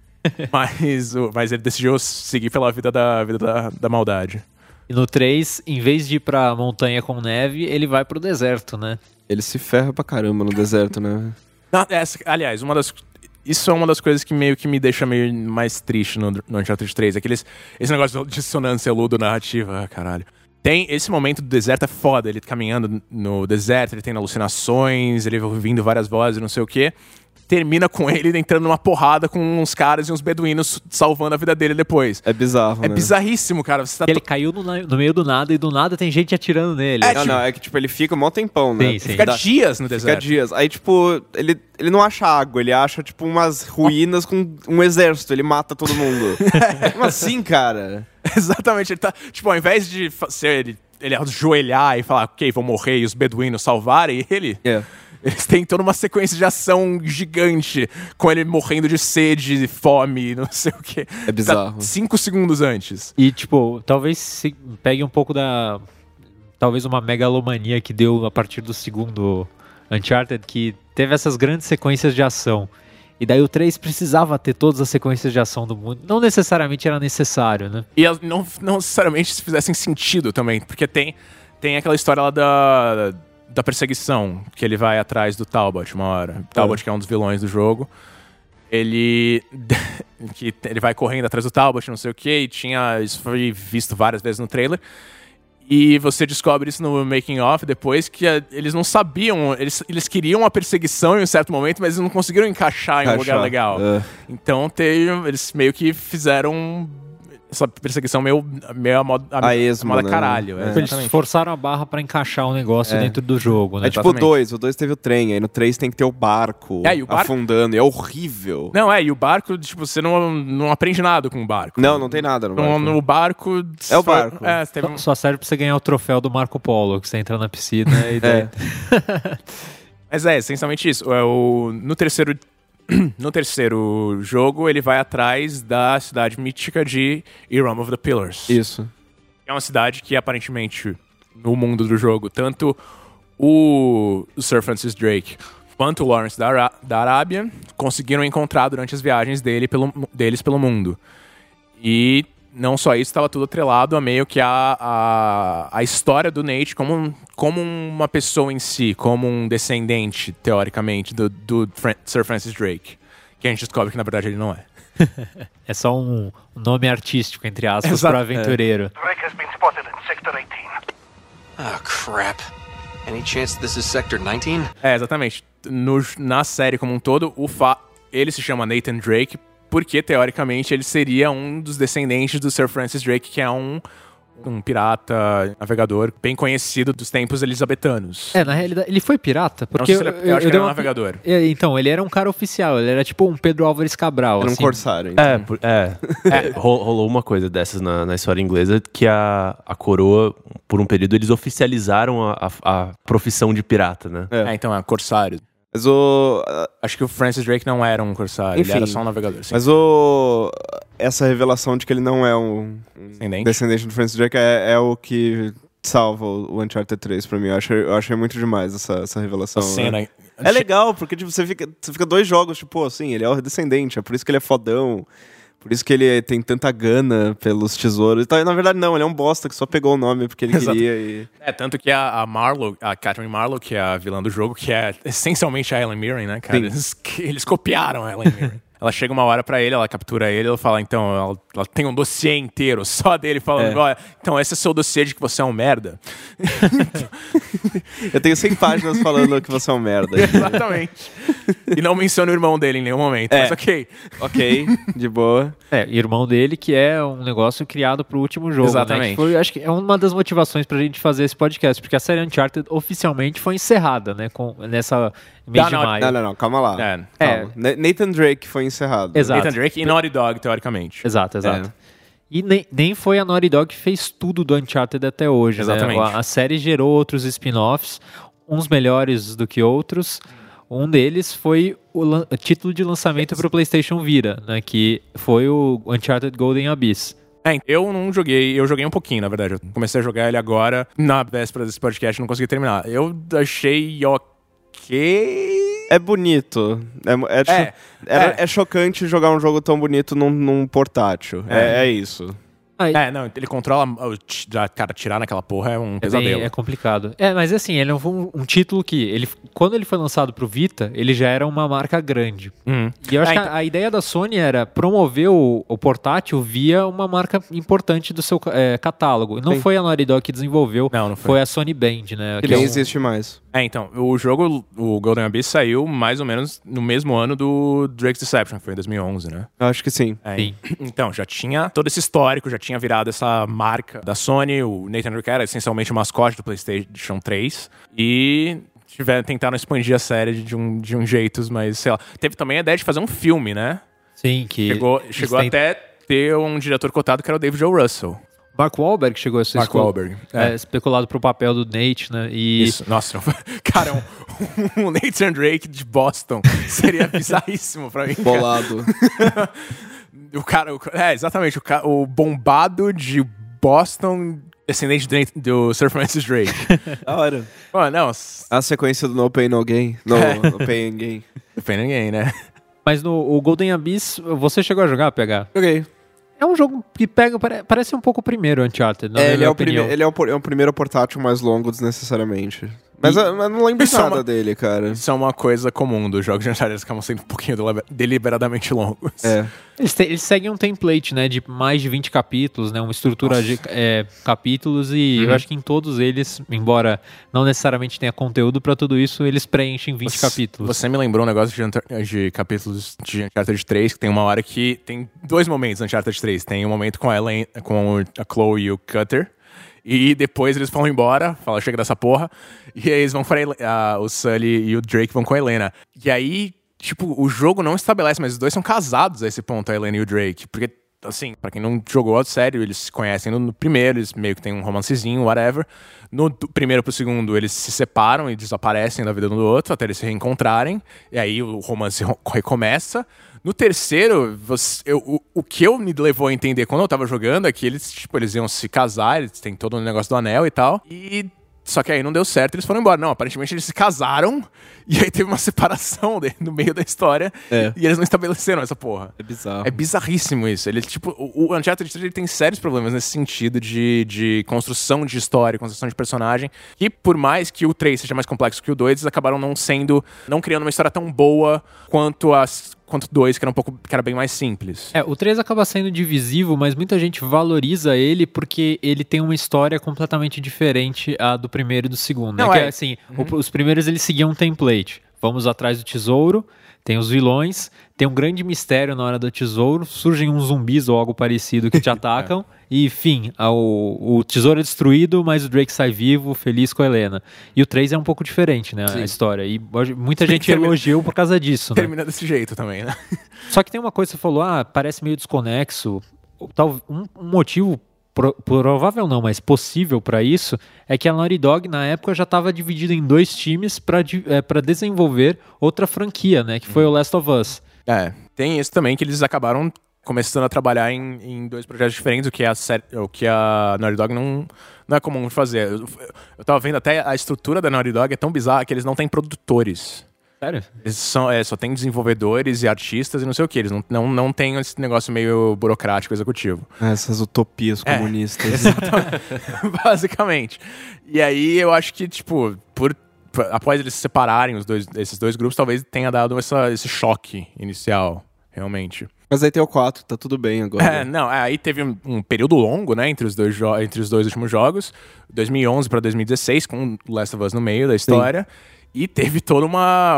Mas ele decidiu seguir pela vida da maldade. E no 3, em vez de ir pra montanha com neve, ele vai pro deserto, né? Ele se ferra pra caramba no deserto, né? Aliás, isso é uma das coisas que meio que me deixa meio mais triste no Uncharted 3. Esse negócio de dissonância ludo-narrativa, caralho. Tem esse momento do deserto, é foda. Ele caminhando no deserto, ele tendo alucinações, ele ouvindo várias vozes, não sei o quê. Termina com ele entrando numa porrada com uns caras e uns beduínos salvando a vida dele depois. É bizarro, né? É bizarríssimo, cara. Ele caiu no meio do nada e do nada tem gente atirando nele. É que tipo, ele fica um mó tempão, né? Sim. Fica dias no deserto. Fica dias. Aí, tipo, ele não acha água, ele acha, tipo, umas ruínas com um exército. Ele mata todo mundo. Como assim, cara? Exatamente. Ele tá, tipo, ao invés de ele ajoelhar e falar, ok, vou morrer, e os beduínos salvarem ele... Eles têm toda uma sequência de ação gigante, com ele morrendo de sede, fome, não sei o quê. É bizarro. 5 segundos antes. E, tipo, talvez se pegue um pouco talvez uma megalomania que deu a partir do segundo Uncharted, que teve essas grandes sequências de ação. E daí o 3 precisava ter todas as sequências de ação do mundo. Não necessariamente era necessário, né? E elas não necessariamente se fizessem sentido também, porque tem aquela história lá da perseguição, que ele vai atrás do Talbot uma hora. Talbot, que é um dos vilões do jogo. Ele vai correndo atrás do Talbot, não sei o que, isso foi visto várias vezes no trailer. E você descobre isso no making of depois, que eles não sabiam, eles queriam uma perseguição em um certo momento, mas eles não conseguiram encaixar em um lugar legal. Então eles meio que fizeram essa perseguição meio a moda né? caralho. Eles forçaram a barra pra encaixar o negócio dentro do jogo, né? É tipo o 2 teve o trem, aí no 3 tem que ter o barco, afundando, é horrível. E o barco, tipo, você não aprende nada com o barco. Não tem nada no barco. No barco... É o barco. Só serve pra você ganhar o troféu do Marco Polo, que você entra na piscina e daí... Mas essencialmente isso. No terceiro jogo, ele vai atrás da cidade mítica de Realm of the Pillars. Isso. É uma cidade que, aparentemente, no mundo do jogo, tanto o Sir Francis Drake quanto o Lawrence da Arábia conseguiram encontrar durante as viagens deles pelo mundo. E não só isso, estava tudo atrelado a meio que a história do Nate como uma pessoa em si, como um descendente, teoricamente, do Sir Francis Drake. Que a gente descobre que, na verdade, ele não é. É só um nome artístico, entre aspas, para aventureiro. Drake has been spotted in Sector 18. Oh, crap. Any chance this is Sector 19? Exatamente. Na série como um todo, ele se chama Nathan Drake porque, teoricamente, ele seria um dos descendentes do Sir Francis Drake, que é um pirata, navegador, bem conhecido dos tempos elisabetanos. Na realidade, ele foi pirata? Porque eu acho que ele era um navegador. Então, ele era um cara oficial, ele era tipo um Pedro Álvares Cabral. Era um assim. corsário. Então. Rolou uma coisa dessas na história inglesa, que a coroa, por um período, eles oficializaram a profissão de pirata, né? Então é corsário. Mas acho que o Francis Drake não era um corsário, Enfim, ele era só um navegador. Sim. Mas essa revelação de que ele não é um descendente do Francis Drake é o que salva o Uncharted 3 pra mim. Eu achei muito demais essa revelação. Cena, né? É legal, porque tipo, você fica 2 jogos, tipo, assim, ele é o descendente, é por isso que ele é fodão. Por isso que ele tem tanta gana pelos tesouros e tal. E na verdade não, ele é um bosta que só pegou o nome porque ele queria e... tanto que a Marlowe, a Catherine Marlowe, que é a vilã do jogo, que é essencialmente a Helen Mirren, né, cara? Eles copiaram a Helen Mirren. Ela chega uma hora pra ele, ela captura ele, ela fala, então, ela tem um dossiê inteiro só dele falando, olha, então esse é o seu dossiê de que você é um merda. Eu tenho 100 páginas falando que você é um merda. Exatamente. E não menciona o irmão dele em nenhum momento, mas ok. Ok, de boa. Irmão dele, que é um negócio criado pro último jogo. Exatamente. Né? Acho que é uma das motivações pra gente fazer esse podcast, porque a série Uncharted oficialmente foi encerrada, né? Nessa mês de maio. Não, calma lá. Calma. Nathan Drake foi encerrado. Exato. Nathan Drake e Naughty Dog, teoricamente. Exato. E nem foi a Naughty Dog que fez tudo do Uncharted até hoje. Exatamente. Né? A série gerou outros spin-offs, uns melhores do que outros. Um deles foi o título de lançamento para o PlayStation Vita, né? Que foi o Uncharted Golden Abyss. Eu não joguei, eu joguei um pouquinho, na verdade. Eu comecei a jogar ele agora, na véspera desse podcast, não consegui terminar. Eu achei ok. É bonito. É chocante jogar um jogo tão bonito num portátil. É isso. Não, ele controla. Cara, tirar naquela porra é um pesadelo. É complicado. Mas assim, ele é um título que, quando ele foi lançado pro Vita, ele já era uma marca grande. E eu acho que a ideia da Sony era promover o portátil via uma marca importante do seu catálogo. Não foi a Naughty Dog que desenvolveu, não foi a Sony Band, né? Que nem existe mais. Então, o jogo, o Golden Abyss, saiu mais ou menos no mesmo ano do Drake's Deception, que foi em 2011, né? Eu acho que sim. Sim. Então, já tinha todo esse histórico, já tinha virado essa marca da Sony. O Nathan Drake era essencialmente o mascote do PlayStation 3. E tentaram expandir a série de um jeito, mas sei lá. Teve também a ideia de fazer um filme, né? Sim, que... Chegou até ter um diretor cotado que era o David O. Russell. Mark Wahlberg chegou a ser especulado pro papel do Nate, né? Isso, nossa, cara, um Nathan Drake de Boston seria bizarríssimo pra mim. Bolado. Exatamente, o bombado de Boston, descendente do Sir Francis Drake. Da hora. Não. A sequência do No Pain No Gain. No Pain and Gain. No Pain and Gain, né? Mas o Golden Abyss, você chegou a jogar, PH? Joguei. É um jogo que parece um pouco o primeiro Uncharted, na minha opinião. Ele é o primeiro portátil mais longo desnecessariamente. Mas eu não lembro nada dele, cara. Isso é uma coisa comum dos jogos de Uncharted, eles acabam sendo um pouquinho deliberadamente longos. Eles seguem um template, né, de mais de 20 capítulos, né, uma estrutura de capítulos e eu acho que em todos eles, embora não necessariamente tenha conteúdo pra tudo isso, eles preenchem 20 capítulos. Você me lembrou um negócio de capítulos de Uncharted 3, que tem uma hora que tem 2 momentos no Uncharted 3. Tem um momento com a Chloe e o Cutter. E depois eles vão embora, fala, chega dessa porra. E aí eles vão para o Sully e o Drake vão com a Helena. E aí, tipo, o jogo não estabelece, mas os dois são casados a esse ponto, a Helena e o Drake. Porque, assim, pra quem não jogou sério, eles se conhecem no primeiro, eles meio que tem um romancezinho, whatever. No primeiro pro segundo, eles se separam e desaparecem da vida um do outro, até eles se reencontrarem. E aí o romance recomeça. No terceiro, o que me levou a entender quando eu tava jogando é que eles iam se casar, eles têm todo o negócio do anel e tal. E Só que aí não deu certo, eles foram embora. Não, aparentemente eles se casaram e aí teve uma separação no meio da história e eles não estabeleceram essa porra. É bizarro. É bizarríssimo isso. Ele, tipo, o Uncharted 3 ele tem sérios problemas nesse sentido de construção de história, construção de personagem. E por mais que o 3 seja mais complexo que o 2, eles acabaram não criando uma história tão boa quanto o 2, que era bem mais simples. O 3 acaba sendo divisivo, mas muita gente valoriza ele porque ele tem uma história completamente diferente a do primeiro e do segundo. Não, Que é assim, os primeiros eles seguiam um template. Vamos atrás do tesouro, tem os vilões, tem um grande mistério na hora do tesouro, surgem uns zumbis ou algo parecido que te atacam, e fim, o tesouro é destruído, mas o Drake sai vivo, feliz com a Helena. E o 3 é um pouco diferente, né, a história, e muita gente elogiou por causa disso, né? Termina desse jeito também, né? Só que tem uma coisa que você falou, parece meio desconexo, um motivo provável não, mas possível para isso é que a Naughty Dog na época já estava dividida em 2 times para desenvolver outra franquia, né, que foi o Last of Us. Tem isso também, que eles acabaram começando a trabalhar em 2 projetos diferentes, o que a Naughty Dog não é comum fazer. Eu tava vendo até a estrutura da Naughty Dog é tão bizarra que eles não têm produtores. Sério? Eles só tem desenvolvedores e artistas e não sei o que. Eles não têm esse negócio meio burocrático, executivo. Essas utopias comunistas. Exatamente. Basicamente. E aí eu acho que, tipo, após eles se separarem esses dois grupos, talvez tenha dado esse choque inicial, realmente. Mas aí tem o 4, tá tudo bem agora. Aí teve um período longo, né, entre os dois últimos jogos, 2011 para 2016, com Last of Us no meio da história. Sim. E teve todo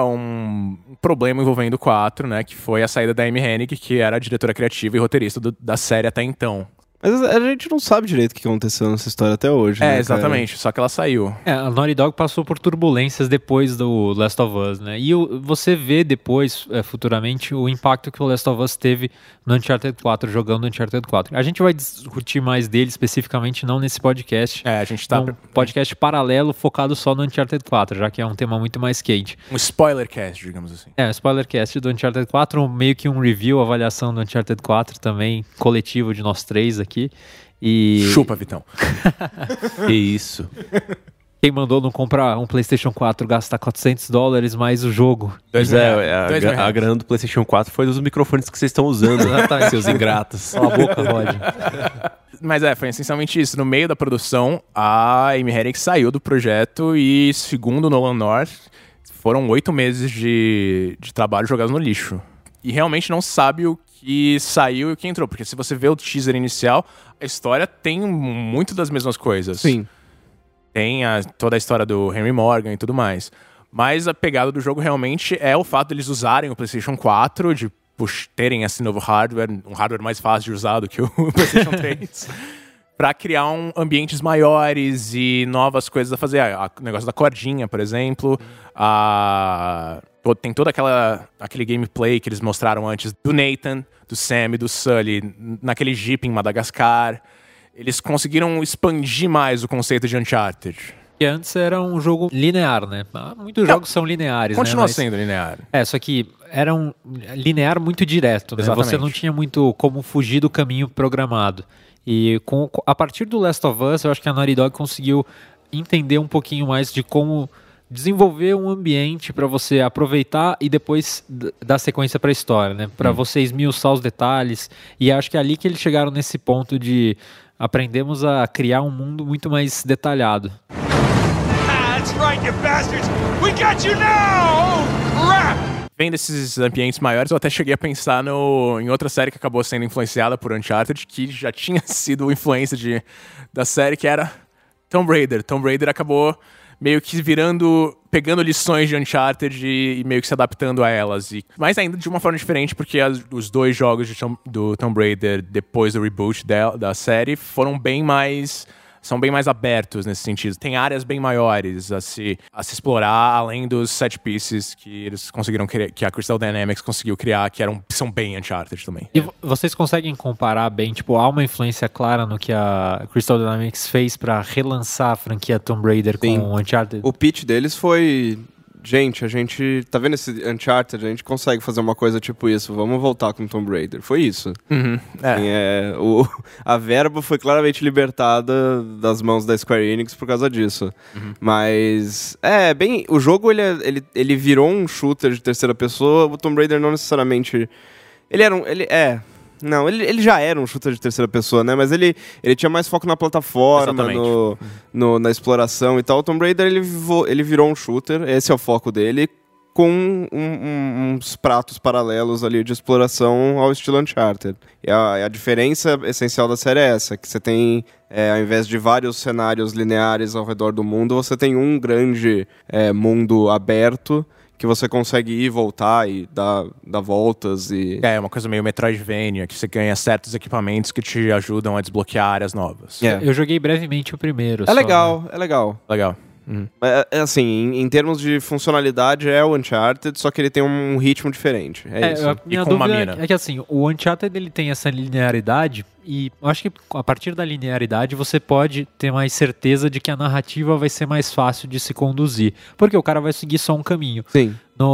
um problema envolvendo o 4, né? Que foi a saída da Amy Hennig, que era a diretora criativa e roteirista da série até então. Mas a gente não sabe direito o que aconteceu nessa história até hoje, né, exatamente. cara? Só que ela saiu. A Naughty Dog passou por turbulências depois do Last of Us, né? E você vê depois, futuramente, o impacto que o Last of Us teve no Uncharted 4, jogando no Uncharted 4. A gente vai discutir mais dele especificamente, não nesse podcast. A gente tá... Um podcast paralelo focado só no Uncharted 4, já que é um tema muito mais quente. Um spoilercast, digamos assim. Um spoilercast do Uncharted 4, meio que um review, avaliação do Uncharted 4 também, coletivo de nós 3 aqui. E... Chupa, Vitão. Que isso. Quem mandou não comprar um PlayStation 4 gastar $400 mais o jogo. A grana do PlayStation 4 foi dos microfones que vocês estão usando, seus ingratos. Cala a boca, Rod. Mas foi essencialmente isso. No meio da produção, a Amy Hennig saiu do projeto e, segundo o Nolan North, foram 8 meses de trabalho jogados no lixo. E realmente não sabe o que saiu e o que entrou. Porque se você vê o teaser inicial, a história tem muito das mesmas coisas. Sim. Tem toda a história do Henry Morgan e tudo mais. Mas a pegada do jogo realmente é o fato de eles usarem o PlayStation 4, de terem esse novo hardware, um hardware mais fácil de usar do que o PlayStation 3, para criar ambientes maiores e novas coisas a fazer. O negócio da cordinha, por exemplo. Tem todo aquele gameplay que eles mostraram antes do Nathan, do Sam e do Sully naquele Jeep em Madagascar. Eles conseguiram expandir mais o conceito de Uncharted. E antes era um jogo linear, né? Muitos jogos são lineares, continua né? sendo linear. Só que era um linear muito direto, né? Exatamente. Você não tinha muito como fugir do caminho programado. E a partir do Last of Us, eu acho que a Naughty Dog conseguiu entender um pouquinho mais de como desenvolver um ambiente para você aproveitar e depois dar sequência para a história, né? Para você esmiuçar os detalhes. E acho que é ali que eles chegaram nesse ponto de aprendemos a criar um mundo muito mais detalhado. That's right, you bastards! We got you now! Oh, crap! Vendo esses ambientes maiores, eu até cheguei a pensar em outra série que acabou sendo influenciada por Uncharted, que já tinha sido influência da série, que era Tomb Raider. Tomb Raider acabou meio que pegando lições de Uncharted e meio que se adaptando a elas. Mas ainda de uma forma diferente, porque os 2 jogos do Tomb Raider, depois do reboot da série, são bem mais abertos nesse sentido. Tem áreas bem maiores a se explorar, além dos set pieces que eles conseguiram criar, que a Crystal Dynamics conseguiu criar, que são bem Uncharted também. E vocês conseguem comparar bem, há uma influência clara no que a Crystal Dynamics fez para relançar a franquia Tomb Raider com o Uncharted? O pitch deles foi gente, a gente tá vendo esse Uncharted, a gente consegue fazer uma coisa tipo isso, vamos voltar com Tomb Raider. Foi isso. A verba foi claramente libertada das mãos da Square Enix por causa disso. Mas, o jogo ele virou um shooter de terceira pessoa, o Tomb Raider não necessariamente... Ele já era um shooter de terceira pessoa, né? Mas ele tinha mais foco na plataforma, na exploração e tal. O Tomb Raider, ele virou um shooter, esse é o foco dele, com uns pratos paralelos ali de exploração ao estilo Uncharted. E a diferença essencial da série é essa, que você tem, ao invés de vários cenários lineares ao redor do mundo, você tem um grande mundo aberto, que você consegue ir e voltar e dar voltas e... É uma coisa meio Metroidvania, que você ganha certos equipamentos que te ajudam a desbloquear áreas novas. Eu joguei brevemente o primeiro. É legal. Legal. Assim, em termos de funcionalidade é o Uncharted, só que ele tem um ritmo diferente. Isso. Minha dúvida é que assim, o Uncharted ele tem essa linearidade e eu acho que a partir da linearidade você pode ter mais certeza de que a narrativa vai ser mais fácil de se conduzir, porque o cara vai seguir só um caminho. Sim.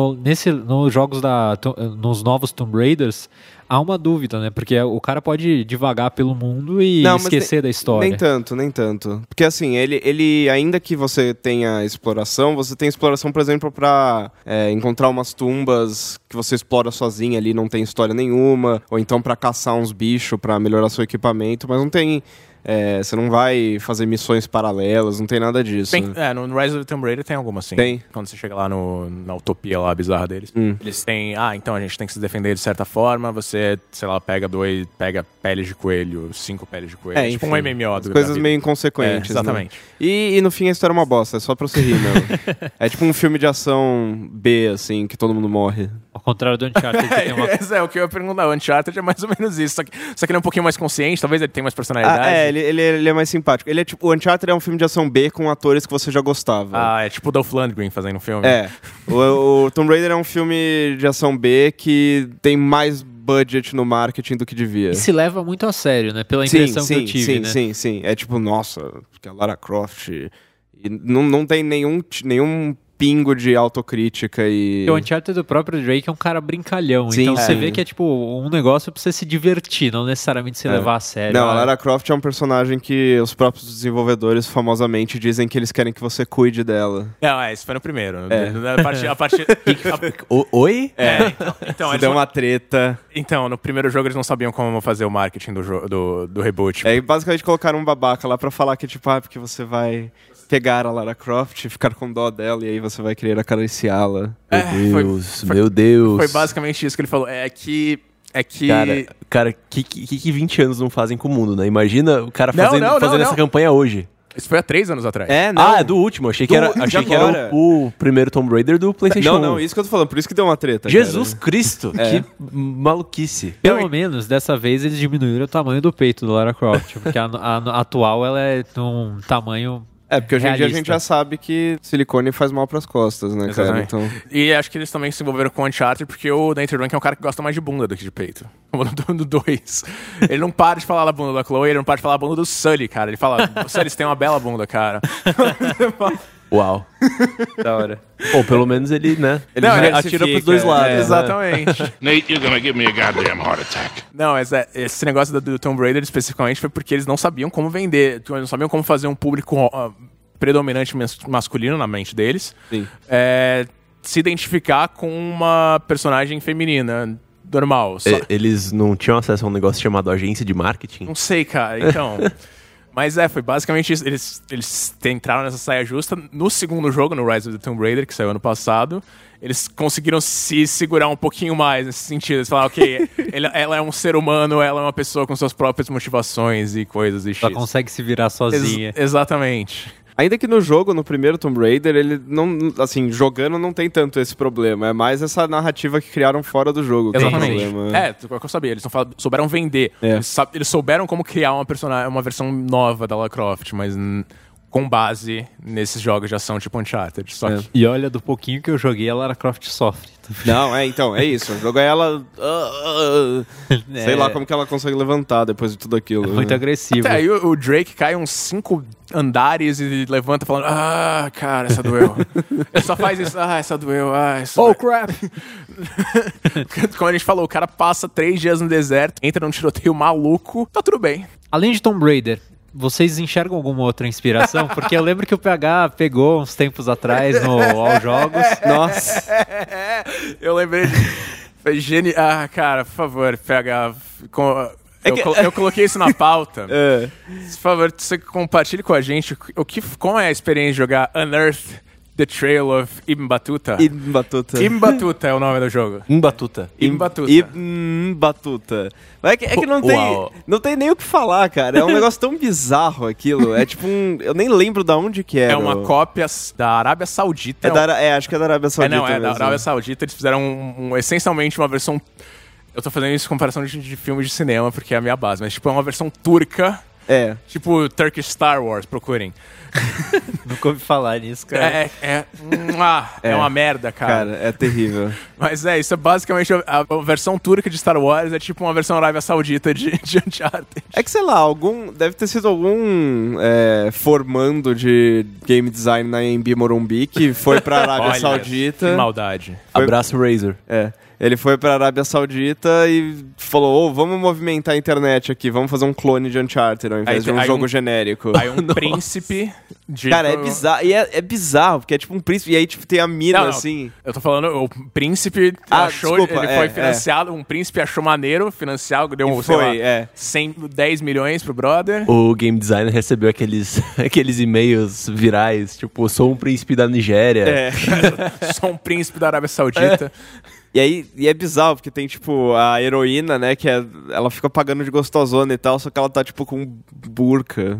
Nos jogos nos novos Tomb Raiders, há uma dúvida, né? Porque o cara pode divagar pelo mundo e esquecer da história. Nem tanto. Porque assim, ele ainda que você tenha exploração, você tem exploração, por exemplo, pra encontrar umas tumbas que você explora sozinho ali, não tem história nenhuma, ou então pra caçar uns bichos pra melhorar seu equipamento, mas não tem... você não vai fazer missões paralelas, não tem nada disso. No Rise of the Tomb Raider tem algumas, sim. Tem. Quando você chega lá na utopia lá, bizarra deles. Eles têm, então a gente tem que se defender de certa forma, você, sei lá, pega peles de coelho, 5 peles de coelho. Tipo um MMO do coisas meio inconsequentes, exatamente. Né? E no fim a história é uma bosta, é só pra você rir, não. É tipo um filme de ação B, assim, que todo mundo morre. Ao contrário do Uncharted, que tem uma... o que eu ia perguntar, o Uncharted é mais ou menos isso, só que ele é um pouquinho mais consciente, talvez ele tenha mais personalidade. Ele é mais simpático. Ele é tipo, o Uncharted é um filme de ação B com atores que você já gostava. É tipo o Dolph Lundgren fazendo um filme. O Tomb Raider é um filme de ação B que tem mais budget no marketing do que devia. E se leva muito a sério, né? Pela impressão que eu tive, né? Sim. É tipo, nossa, porque a Lara Croft... E não tem nenhum pingo de autocrítica e... O Uncharted do próprio Drake é um cara brincalhão, então você vê que é tipo um negócio pra você se divertir, não necessariamente se levar a sério. Não, a Lara Croft é um personagem que os próprios desenvolvedores famosamente dizem que eles querem que você cuide dela. Não, isso foi no primeiro. A partir... Oi? Então Isso deu uma treta. Então, no primeiro jogo eles não sabiam como fazer o marketing do reboot. Basicamente colocaram um babaca lá pra falar que tipo, porque você vai... pegar a Lara Croft, ficar com dó dela e aí você vai querer acariciá-la. Meu Deus. Foi basicamente isso que ele falou. É que... Cara, que 20 anos não fazem com o mundo, né? Imagina o cara fazendo essa campanha hoje. Isso foi há 3 anos atrás. É do último. Achei que era o primeiro Tomb Raider do PlayStation 1. Não, isso que eu tô falando. Por isso que deu uma treta. Jesus Cristo. Que maluquice. Pelo menos, dessa vez, eles diminuíram o tamanho do peito do Lara Croft. Porque a atual, ela é num tamanho... porque hoje em dia a gente já sabe que silicone faz mal pras costas, né, cara? Então... E acho que eles também se envolveram com o Uncharted porque o Nathan Drake é um cara que gosta mais de bunda do que de peito. Como no 2. Ele não para de falar da bunda da Chloe, ele não para de falar da bunda do Sully, cara. Ele fala, Sully, você tem uma bela bunda, cara. Uau. Da hora. Ou pelo menos ele, né? Ele atira pros dois lados. Exatamente. Nate, you're gonna give me a goddamn heart attack. Não, mas esse negócio do Tomb Raider especificamente foi porque eles não sabiam como vender, eles não sabiam como fazer um público predominante masculino na mente deles. Sim. Se identificar com uma personagem feminina normal. Eles não tinham acesso a um negócio chamado agência de marketing? Não sei, cara. Então... Mas foi basicamente isso. Eles entraram nessa saia justa. No segundo jogo, no Rise of the Tomb Raider, que saiu ano passado, eles conseguiram se segurar um pouquinho mais nesse sentido. Eles falaram, ela é um ser humano, ela é uma pessoa com suas próprias motivações e coisas e X. Ela consegue se virar sozinha. Exatamente. Ainda que no jogo, no primeiro Tomb Raider, ele não, assim, jogando não tem tanto esse problema. É mais essa narrativa que criaram fora do jogo. Exatamente. Que é o problema. É que eu sabia. Eles souberam vender. Eles souberam como criar uma versão nova da Lara Croft, mas com base nesses jogos de ação tipo Uncharted. Só que E olha, do pouquinho que eu joguei, a Lara Croft sofre. Não, então, é isso. Jogar ela... Sei lá como que ela consegue levantar depois de tudo aquilo. Muito agressivo. até aí o Drake cai uns 5 andares e levanta falando: ah, cara, essa doeu. Ele só faz isso: ah, essa doeu, essa doeu. crap! Como a gente falou, o cara passa 3 dias no deserto, entra num tiroteio maluco, tá tudo bem. Além de Tomb Raider, vocês enxergam alguma outra inspiração? Porque eu lembro que o PH pegou uns tempos atrás aos jogos. Nossa. Eu lembrei de... Foi genial. Ah, cara, por favor, pega... Eu coloquei isso na pauta. Por favor, você compartilhe com a gente como é a experiência de jogar Unearth The Trail of Ibn Battuta. Ibn Battuta. Ibn Battuta é o nome do jogo. Batuta. Ibn Battuta. Ibn Battuta. É que não tem nem o que falar, cara. É um negócio tão bizarro aquilo. É tipo eu nem lembro da onde que era. É uma cópia da Arábia Saudita. Acho que é da Arábia Saudita é da mesmo. Arábia Saudita. Eles fizeram essencialmente uma versão... Eu tô fazendo isso em comparação de filmes de cinema, porque é a minha base. Mas tipo, é uma versão turca. Tipo Turkish Star Wars, procurem. Nunca ouvi falar nisso, cara. É uma merda, cara. Cara, é terrível. Mas isso é basicamente a versão turca de Star Wars, é tipo uma versão Arábia Saudita de Uncharted. É que, sei lá, deve ter sido algum formando de game design na AMB Morumbi que foi pra Arábia Olha, Saudita. Que maldade. Abraço, Razer. Ele foi pra Arábia Saudita e falou, vamos movimentar a internet aqui, vamos fazer um clone de Uncharted ao invés de um jogo genérico. Aí um príncipe de... Cara, é bizarro. E é bizarro, porque é tipo um príncipe, e aí tipo, tem a mina, Não, assim... Eu tô falando, o príncipe achou, desculpa, ele foi financiado, um príncipe achou maneiro, financiado, deu, sei lá, 10 milhões pro brother. O game designer recebeu aqueles e-mails virais, tipo, sou um príncipe da Nigéria. Sou um príncipe da Arábia Saudita. E é bizarro, porque tem, tipo, a heroína, né, ela fica pagando de gostosona e tal, só que ela tá, tipo, com burca.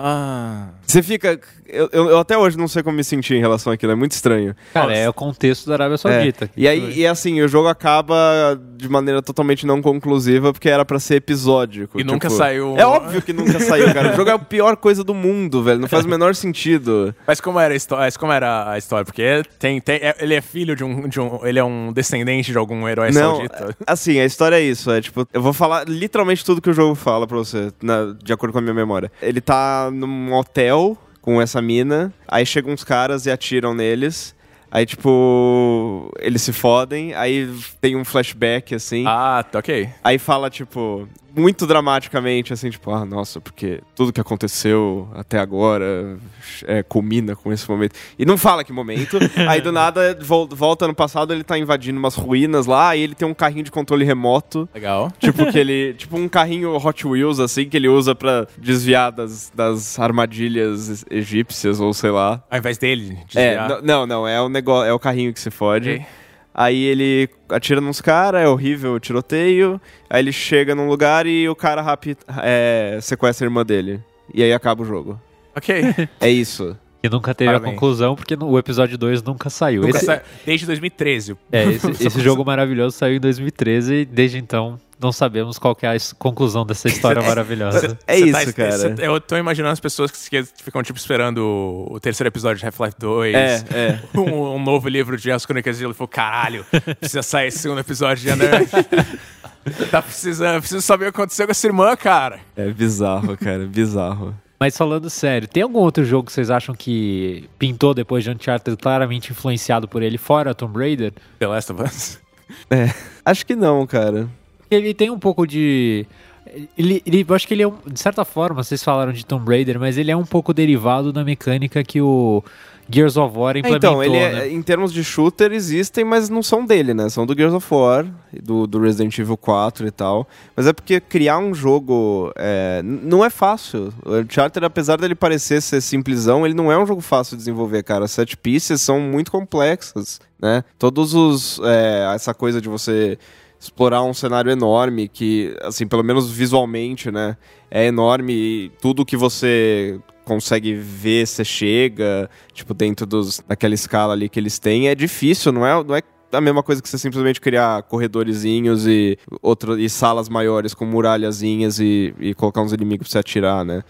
Você fica... Eu até hoje não sei como me sentir em relação àquilo, é muito estranho. Cara, é o contexto da Arábia Saudita. E assim, o jogo acaba de maneira totalmente não conclusiva, porque era pra ser episódico. E nunca saiu... É óbvio que nunca saiu, cara. O jogo é a pior coisa do mundo, velho. Não faz o menor sentido. Mas como era a história? Porque ele é filho de um... Ele é um descendente de algum herói saudita? Assim, a história é isso. É tipo, eu vou falar literalmente tudo que o jogo fala pra você, de acordo com a minha memória. Ele tá num hotel com essa mina, aí chegam uns caras e atiram neles, aí tipo, eles se fodem, aí tem um flashback, assim. Ok. Aí fala, tipo, muito dramaticamente, assim, tipo, nossa, porque tudo que aconteceu até agora culmina com esse momento. E não fala que momento. Aí, do nada, volta no passado, ele tá invadindo umas ruínas lá, e ele tem um carrinho de controle remoto. Legal. Tipo um carrinho Hot Wheels, assim, que ele usa pra desviar das armadilhas egípcias, ou sei lá. Ao invés dele desviar? Não, é o negócio, é o carrinho que se fode. Okay. Aí ele atira nos caras, é horrível o tiroteio. Aí ele chega num lugar e o cara sequestra a irmã dele. E aí acaba o jogo. Ok. É isso. E nunca teve Parabéns. a conclusão, porque o episódio 2 nunca saiu. Desde 2013. Esse jogo maravilhoso saiu em 2013 e desde então não sabemos qual que é a conclusão dessa história maravilhosa. Cara. Eu tô imaginando as pessoas que ficam tipo esperando o terceiro episódio de Half-Life 2. Um novo livro de As Crônicas de Gelo. Ele falou, caralho, precisa sair esse segundo episódio de Unearth. Preciso saber o que aconteceu com essa irmã, cara. É bizarro, cara, bizarro. Mas falando sério, tem algum outro jogo que vocês acham que pintou depois de Uncharted claramente influenciado por ele, fora Tomb Raider? The Last of Us? Acho que não, cara. Ele tem um pouco de... eu acho que ele é, de certa forma, vocês falaram de Tomb Raider, mas ele é um pouco derivado da mecânica que o Gears of War implementou, Então, né? em termos de shooter, existem, mas não são dele, né? São do Gears of War, do Resident Evil 4 e tal. Mas é porque criar um jogo não é fácil. O Uncharted, apesar dele parecer ser simplesão, ele não é um jogo fácil de desenvolver, cara. As set pieces são muito complexas, né? Essa coisa de você explorar um cenário enorme que, assim, pelo menos visualmente, né? É enorme e tudo que você consegue ver, você chega, tipo, dentro daquela escala ali que eles têm, é difícil, não é a mesma coisa que você simplesmente criar corredorzinhos e salas maiores com muralhazinhas e colocar uns inimigos pra você atirar, né?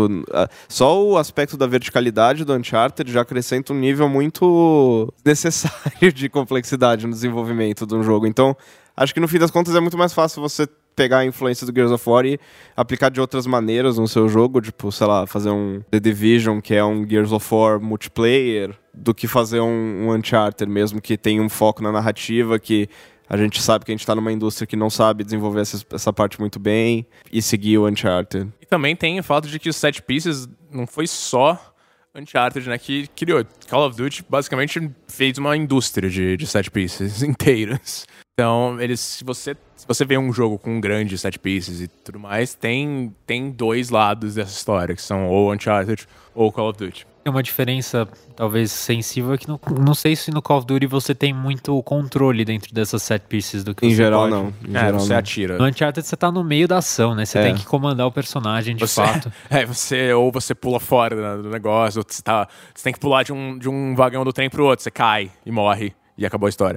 Só o aspecto da verticalidade do Uncharted já acrescenta um nível muito necessário de complexidade no desenvolvimento de um jogo. Então, acho que no fim das contas é muito mais fácil você pegar a influência do Gears of War e aplicar de outras maneiras no seu jogo, tipo, sei lá, fazer um The Division, que é um Gears of War multiplayer, do que fazer um Uncharted mesmo, que tem um foco na narrativa, que a gente sabe que a gente tá numa indústria que não sabe desenvolver essa parte muito bem, e seguir o Uncharted. E também tem o fato de que os set pieces não foi só Uncharted, né, que criou. Call of Duty basicamente fez uma indústria de set pieces inteiras. Então, se você vê um jogo com um grande set pieces e tudo mais, tem dois lados dessa história, que são ou Uncharted ou Call of Duty. Tem uma diferença, talvez, sensível, é que não sei se no Call of Duty você tem muito controle dentro dessas set pieces do que você geral, pode. não. Em geral, você não. atira. No Uncharted você tá no meio da ação, né? Você tem que comandar o personagem de fato. Ou você pula fora do negócio, ou você tem que pular de um vagão do trem pro outro, você cai e morre. E acabou a história.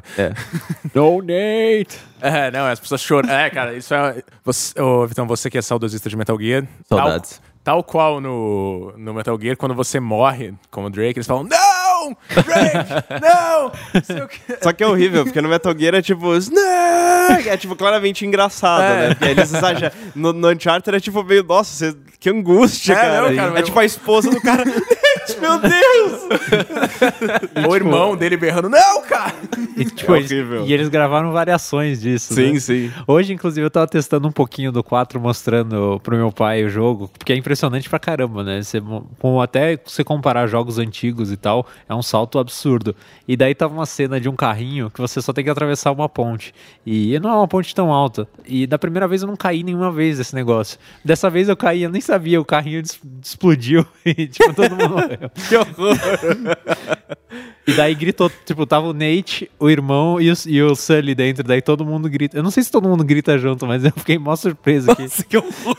Donate! Não, as pessoas choram. Cara, isso é... Então, você que é saudosista de Metal Gear... Saudades. Tal qual no Metal Gear, quando você morre, como o Drake, eles falam, não! Drake! Não! Só que é horrível, porque no Metal Gear é tipo, Snake! É tipo claramente engraçado, né? Porque eles exageram. No Uncharted é tipo meio, nossa, que angústia, cara. Não, cara. É tipo a esposa do cara, meu Deus! O irmão dele berrando, não, cara! E, tipo, horrível. e eles gravaram variações disso, né? Sim. Hoje, inclusive, eu tava testando um pouquinho do 4, mostrando pro meu pai o jogo, porque é impressionante pra caramba, né? Até você comparar jogos antigos e tal, é um salto absurdo. E daí tava uma cena de um carrinho que você só tem que atravessar uma ponte. E não é uma ponte tão alta. E da primeira vez eu não caí nenhuma vez desse negócio. Dessa vez eu caí, eu nem sabia, o carrinho explodiu e tipo, todo mundo morreu. Que horror! E daí gritou, tipo, tava o Nate, o irmão e o Sully dentro, daí todo mundo grita. Eu não sei se todo mundo grita junto, mas eu fiquei mó surpreso aqui. Nossa, que horror,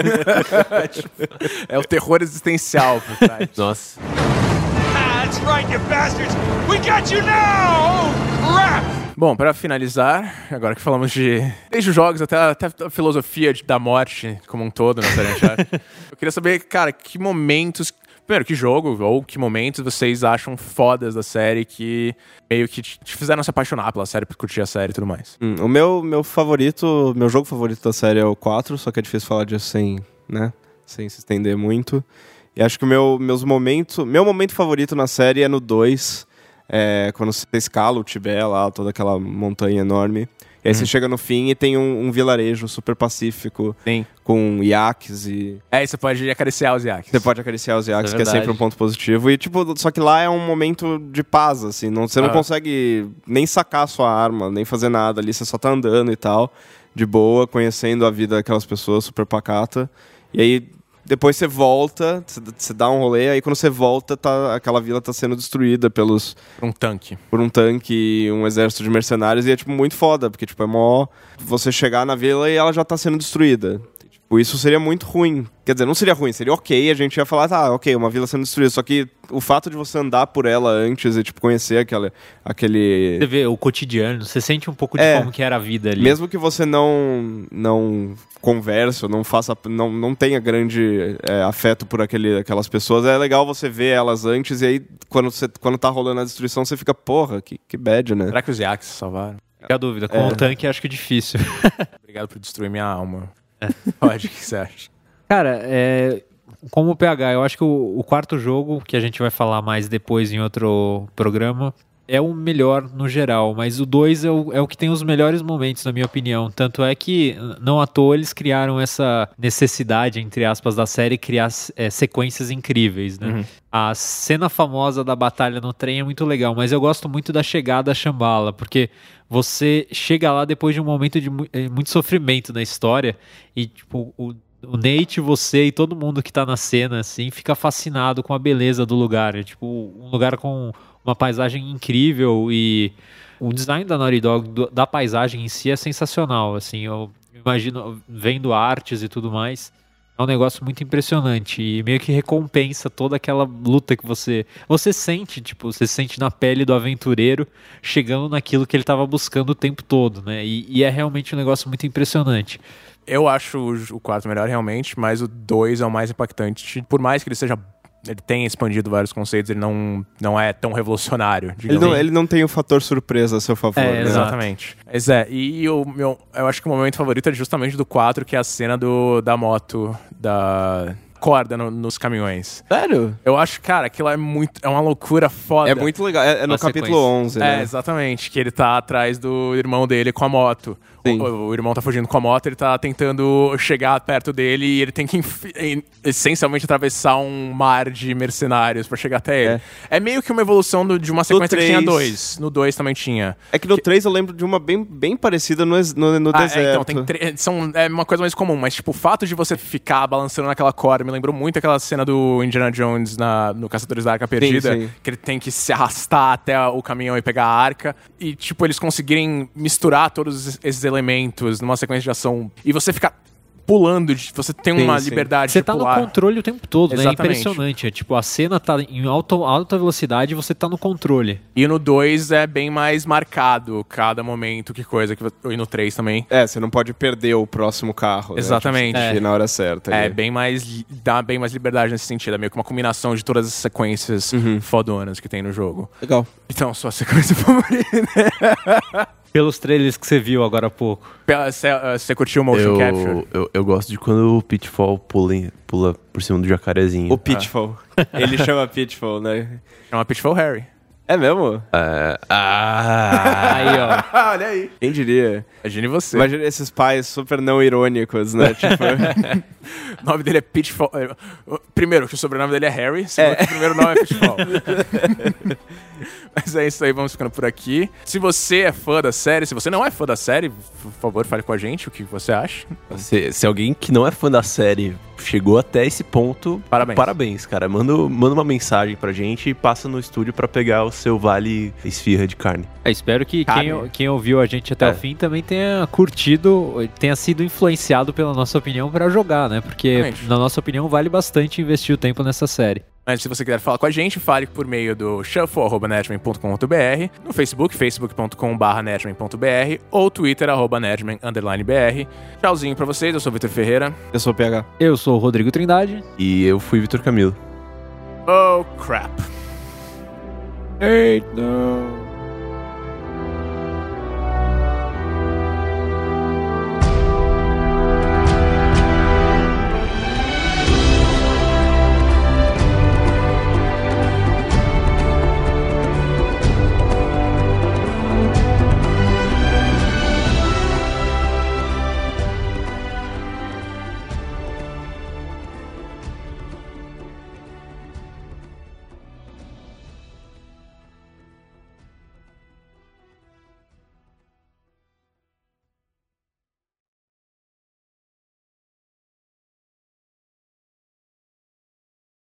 velho. É o terror existencial por trás. Nossa. That's right, you bastards! We got you now! Oh, crap! Bom, pra finalizar, agora que falamos desde os jogos até a filosofia da morte como um todo na série Uncharted, eu queria saber, cara, que momentos... Primeiro, que jogo ou que momentos vocês acham fodas da série que meio que te fizeram se apaixonar pela série, por curtir a série e tudo mais? O meu jogo favorito da série é o 4, só que é difícil falar disso sem se estender muito. E acho que meu momento favorito na série é no 2, quando você escala o Tibete lá, toda aquela montanha enorme. E aí você chega no fim e tem um vilarejo super pacífico, Sim. com iaques e... E você pode acariciar os iaques. Você pode acariciar os iaques, É que é sempre verdade. um ponto positivo. E, tipo, só que lá é um momento de paz, assim. Você não consegue nem sacar a sua arma, nem fazer nada ali. Você só tá andando e tal, de boa, conhecendo a vida daquelas pessoas, super pacata. E aí... Depois você volta, você dá um rolê, aí quando você volta, aquela vila tá sendo destruída por um tanque e um exército de mercenários, e é tipo muito foda, porque tipo, é mó você chegar na vila e ela já tá sendo destruída. Tipo, isso seria muito ruim. Quer dizer, não seria ruim, seria ok, a gente ia falar, tá, ok, uma vila sendo destruída, só que o fato de você andar por ela antes e tipo, conhecer aquele... Você vê o cotidiano, você sente um pouco de como que era a vida ali. Mesmo que você não converse, ou não tenha grande afeto por aquelas pessoas, é legal você ver elas antes, e aí quando tá rolando a destruição, você fica, porra, que bad, né? Será que os iaques salvaram? Fica a dúvida, com o tanque acho que é difícil. Obrigado por destruir minha alma. Pode, o que você acha? Cara, como o PH, eu acho que o quarto jogo, que a gente vai falar mais depois em outro programa, é o melhor no geral, mas o 2 é o que tem os melhores momentos, na minha opinião. Tanto é que, não à toa, eles criaram essa necessidade, entre aspas, da série criar sequências incríveis, né? Uhum. A cena famosa da batalha no trem é muito legal, mas eu gosto muito da chegada a Shambhala, porque você chega lá depois de um momento de muito sofrimento na história e, tipo, o Nate, você e todo mundo que tá na cena, assim, fica fascinado com a beleza do lugar. É, tipo, um lugar com uma paisagem incrível e o design da Naughty Dog, da paisagem em si, é sensacional, assim. Eu imagino, vendo artes e tudo mais, É um negócio muito impressionante e meio que recompensa toda aquela luta que você sente, tipo, você sente na pele do aventureiro chegando naquilo que ele estava buscando o tempo todo, né? E é realmente um negócio muito impressionante. Eu acho o 4 melhor realmente, mas o 2 é o mais impactante. Por mais que ele tenha expandido vários conceitos, ele não é tão revolucionário, digamos. Ele não tem o fator surpresa a seu favor. É, né? Exatamente. Mas eu acho que o momento favorito é justamente do 4, que é a cena da moto, da corda nos caminhões. Sério? Eu acho, cara, aquilo é uma loucura foda. É muito legal. É no Uma capítulo sequência. 11, né? Exatamente, que ele tá atrás do irmão dele com a moto. Sim. O irmão tá fugindo com a moto, ele tá tentando chegar perto dele e ele tem que essencialmente atravessar um mar de mercenários pra chegar até ele. É meio que uma evolução de uma sequência que tinha 2. No 2 também tinha. É que no 3 eu lembro de uma bem parecida no deserto. Então, é uma coisa mais comum, mas tipo, o fato de você ficar balançando naquela corda me lembrou muito aquela cena do Indiana Jones no Caçadores da Arca Perdida, sim. que ele tem que se arrastar até o caminhão e pegar a arca, e tipo, eles conseguirem misturar todos esses elementos numa sequência de ação, e você ficar pulando, você tem uma liberdade Você de tá pular. no controle o tempo todo, né? É Exatamente. impressionante. É, tipo, a cena tá em alta velocidade e você tá no controle. E no 2 é bem mais marcado cada momento, e no 3 também. Você não pode perder o próximo carro. Exatamente. Né? Tipo, na hora certa. Dá bem mais liberdade nesse sentido. É meio que uma combinação de todas as sequências fodonas que tem no jogo. Legal. Então, sua sequência favorita. Pelos trailers que você viu agora há pouco. Você curtiu o motion capture? Eu gosto de quando o Pitfall pula por cima do jacarezinho. O Pitfall. Ele chama Pitfall, né? Chama Pitfall Harry. É mesmo? Aí, ó. Olha aí. Quem diria? Imagine você. Imagina esses pais super não irônicos, né? Tipo... O nome dele é Pitfall. Primeiro, que o sobrenome dele é Harry. Segundo, que o primeiro nome é Pitfall. Mas é isso aí, vamos ficando por aqui. Se você é fã da série, se você não é fã da série, por favor, fale com a gente o que você acha. Se alguém que não é fã da série chegou até esse ponto, parabéns, cara. Manda uma mensagem pra gente e passa no estúdio pra pegar o seu vale esfirra de carne. Espero que quem ouviu a gente até o fim também tenha curtido, tenha sido influenciado pela nossa opinião pra jogar, né? Porque, Exatamente. na nossa opinião, vale bastante investir o tempo nessa série. Mas se você quiser falar com a gente, fale por meio do shuffle@nerdman.com.br, no Facebook, facebook.com/nerdman.br ou Twitter, @nerdman_br. Tchauzinho pra vocês, eu sou o Vitor Ferreira. Eu sou o PH. Eu sou o Rodrigo Trindade. E eu fui Vitor Camilo. Oh, crap. Hey, no.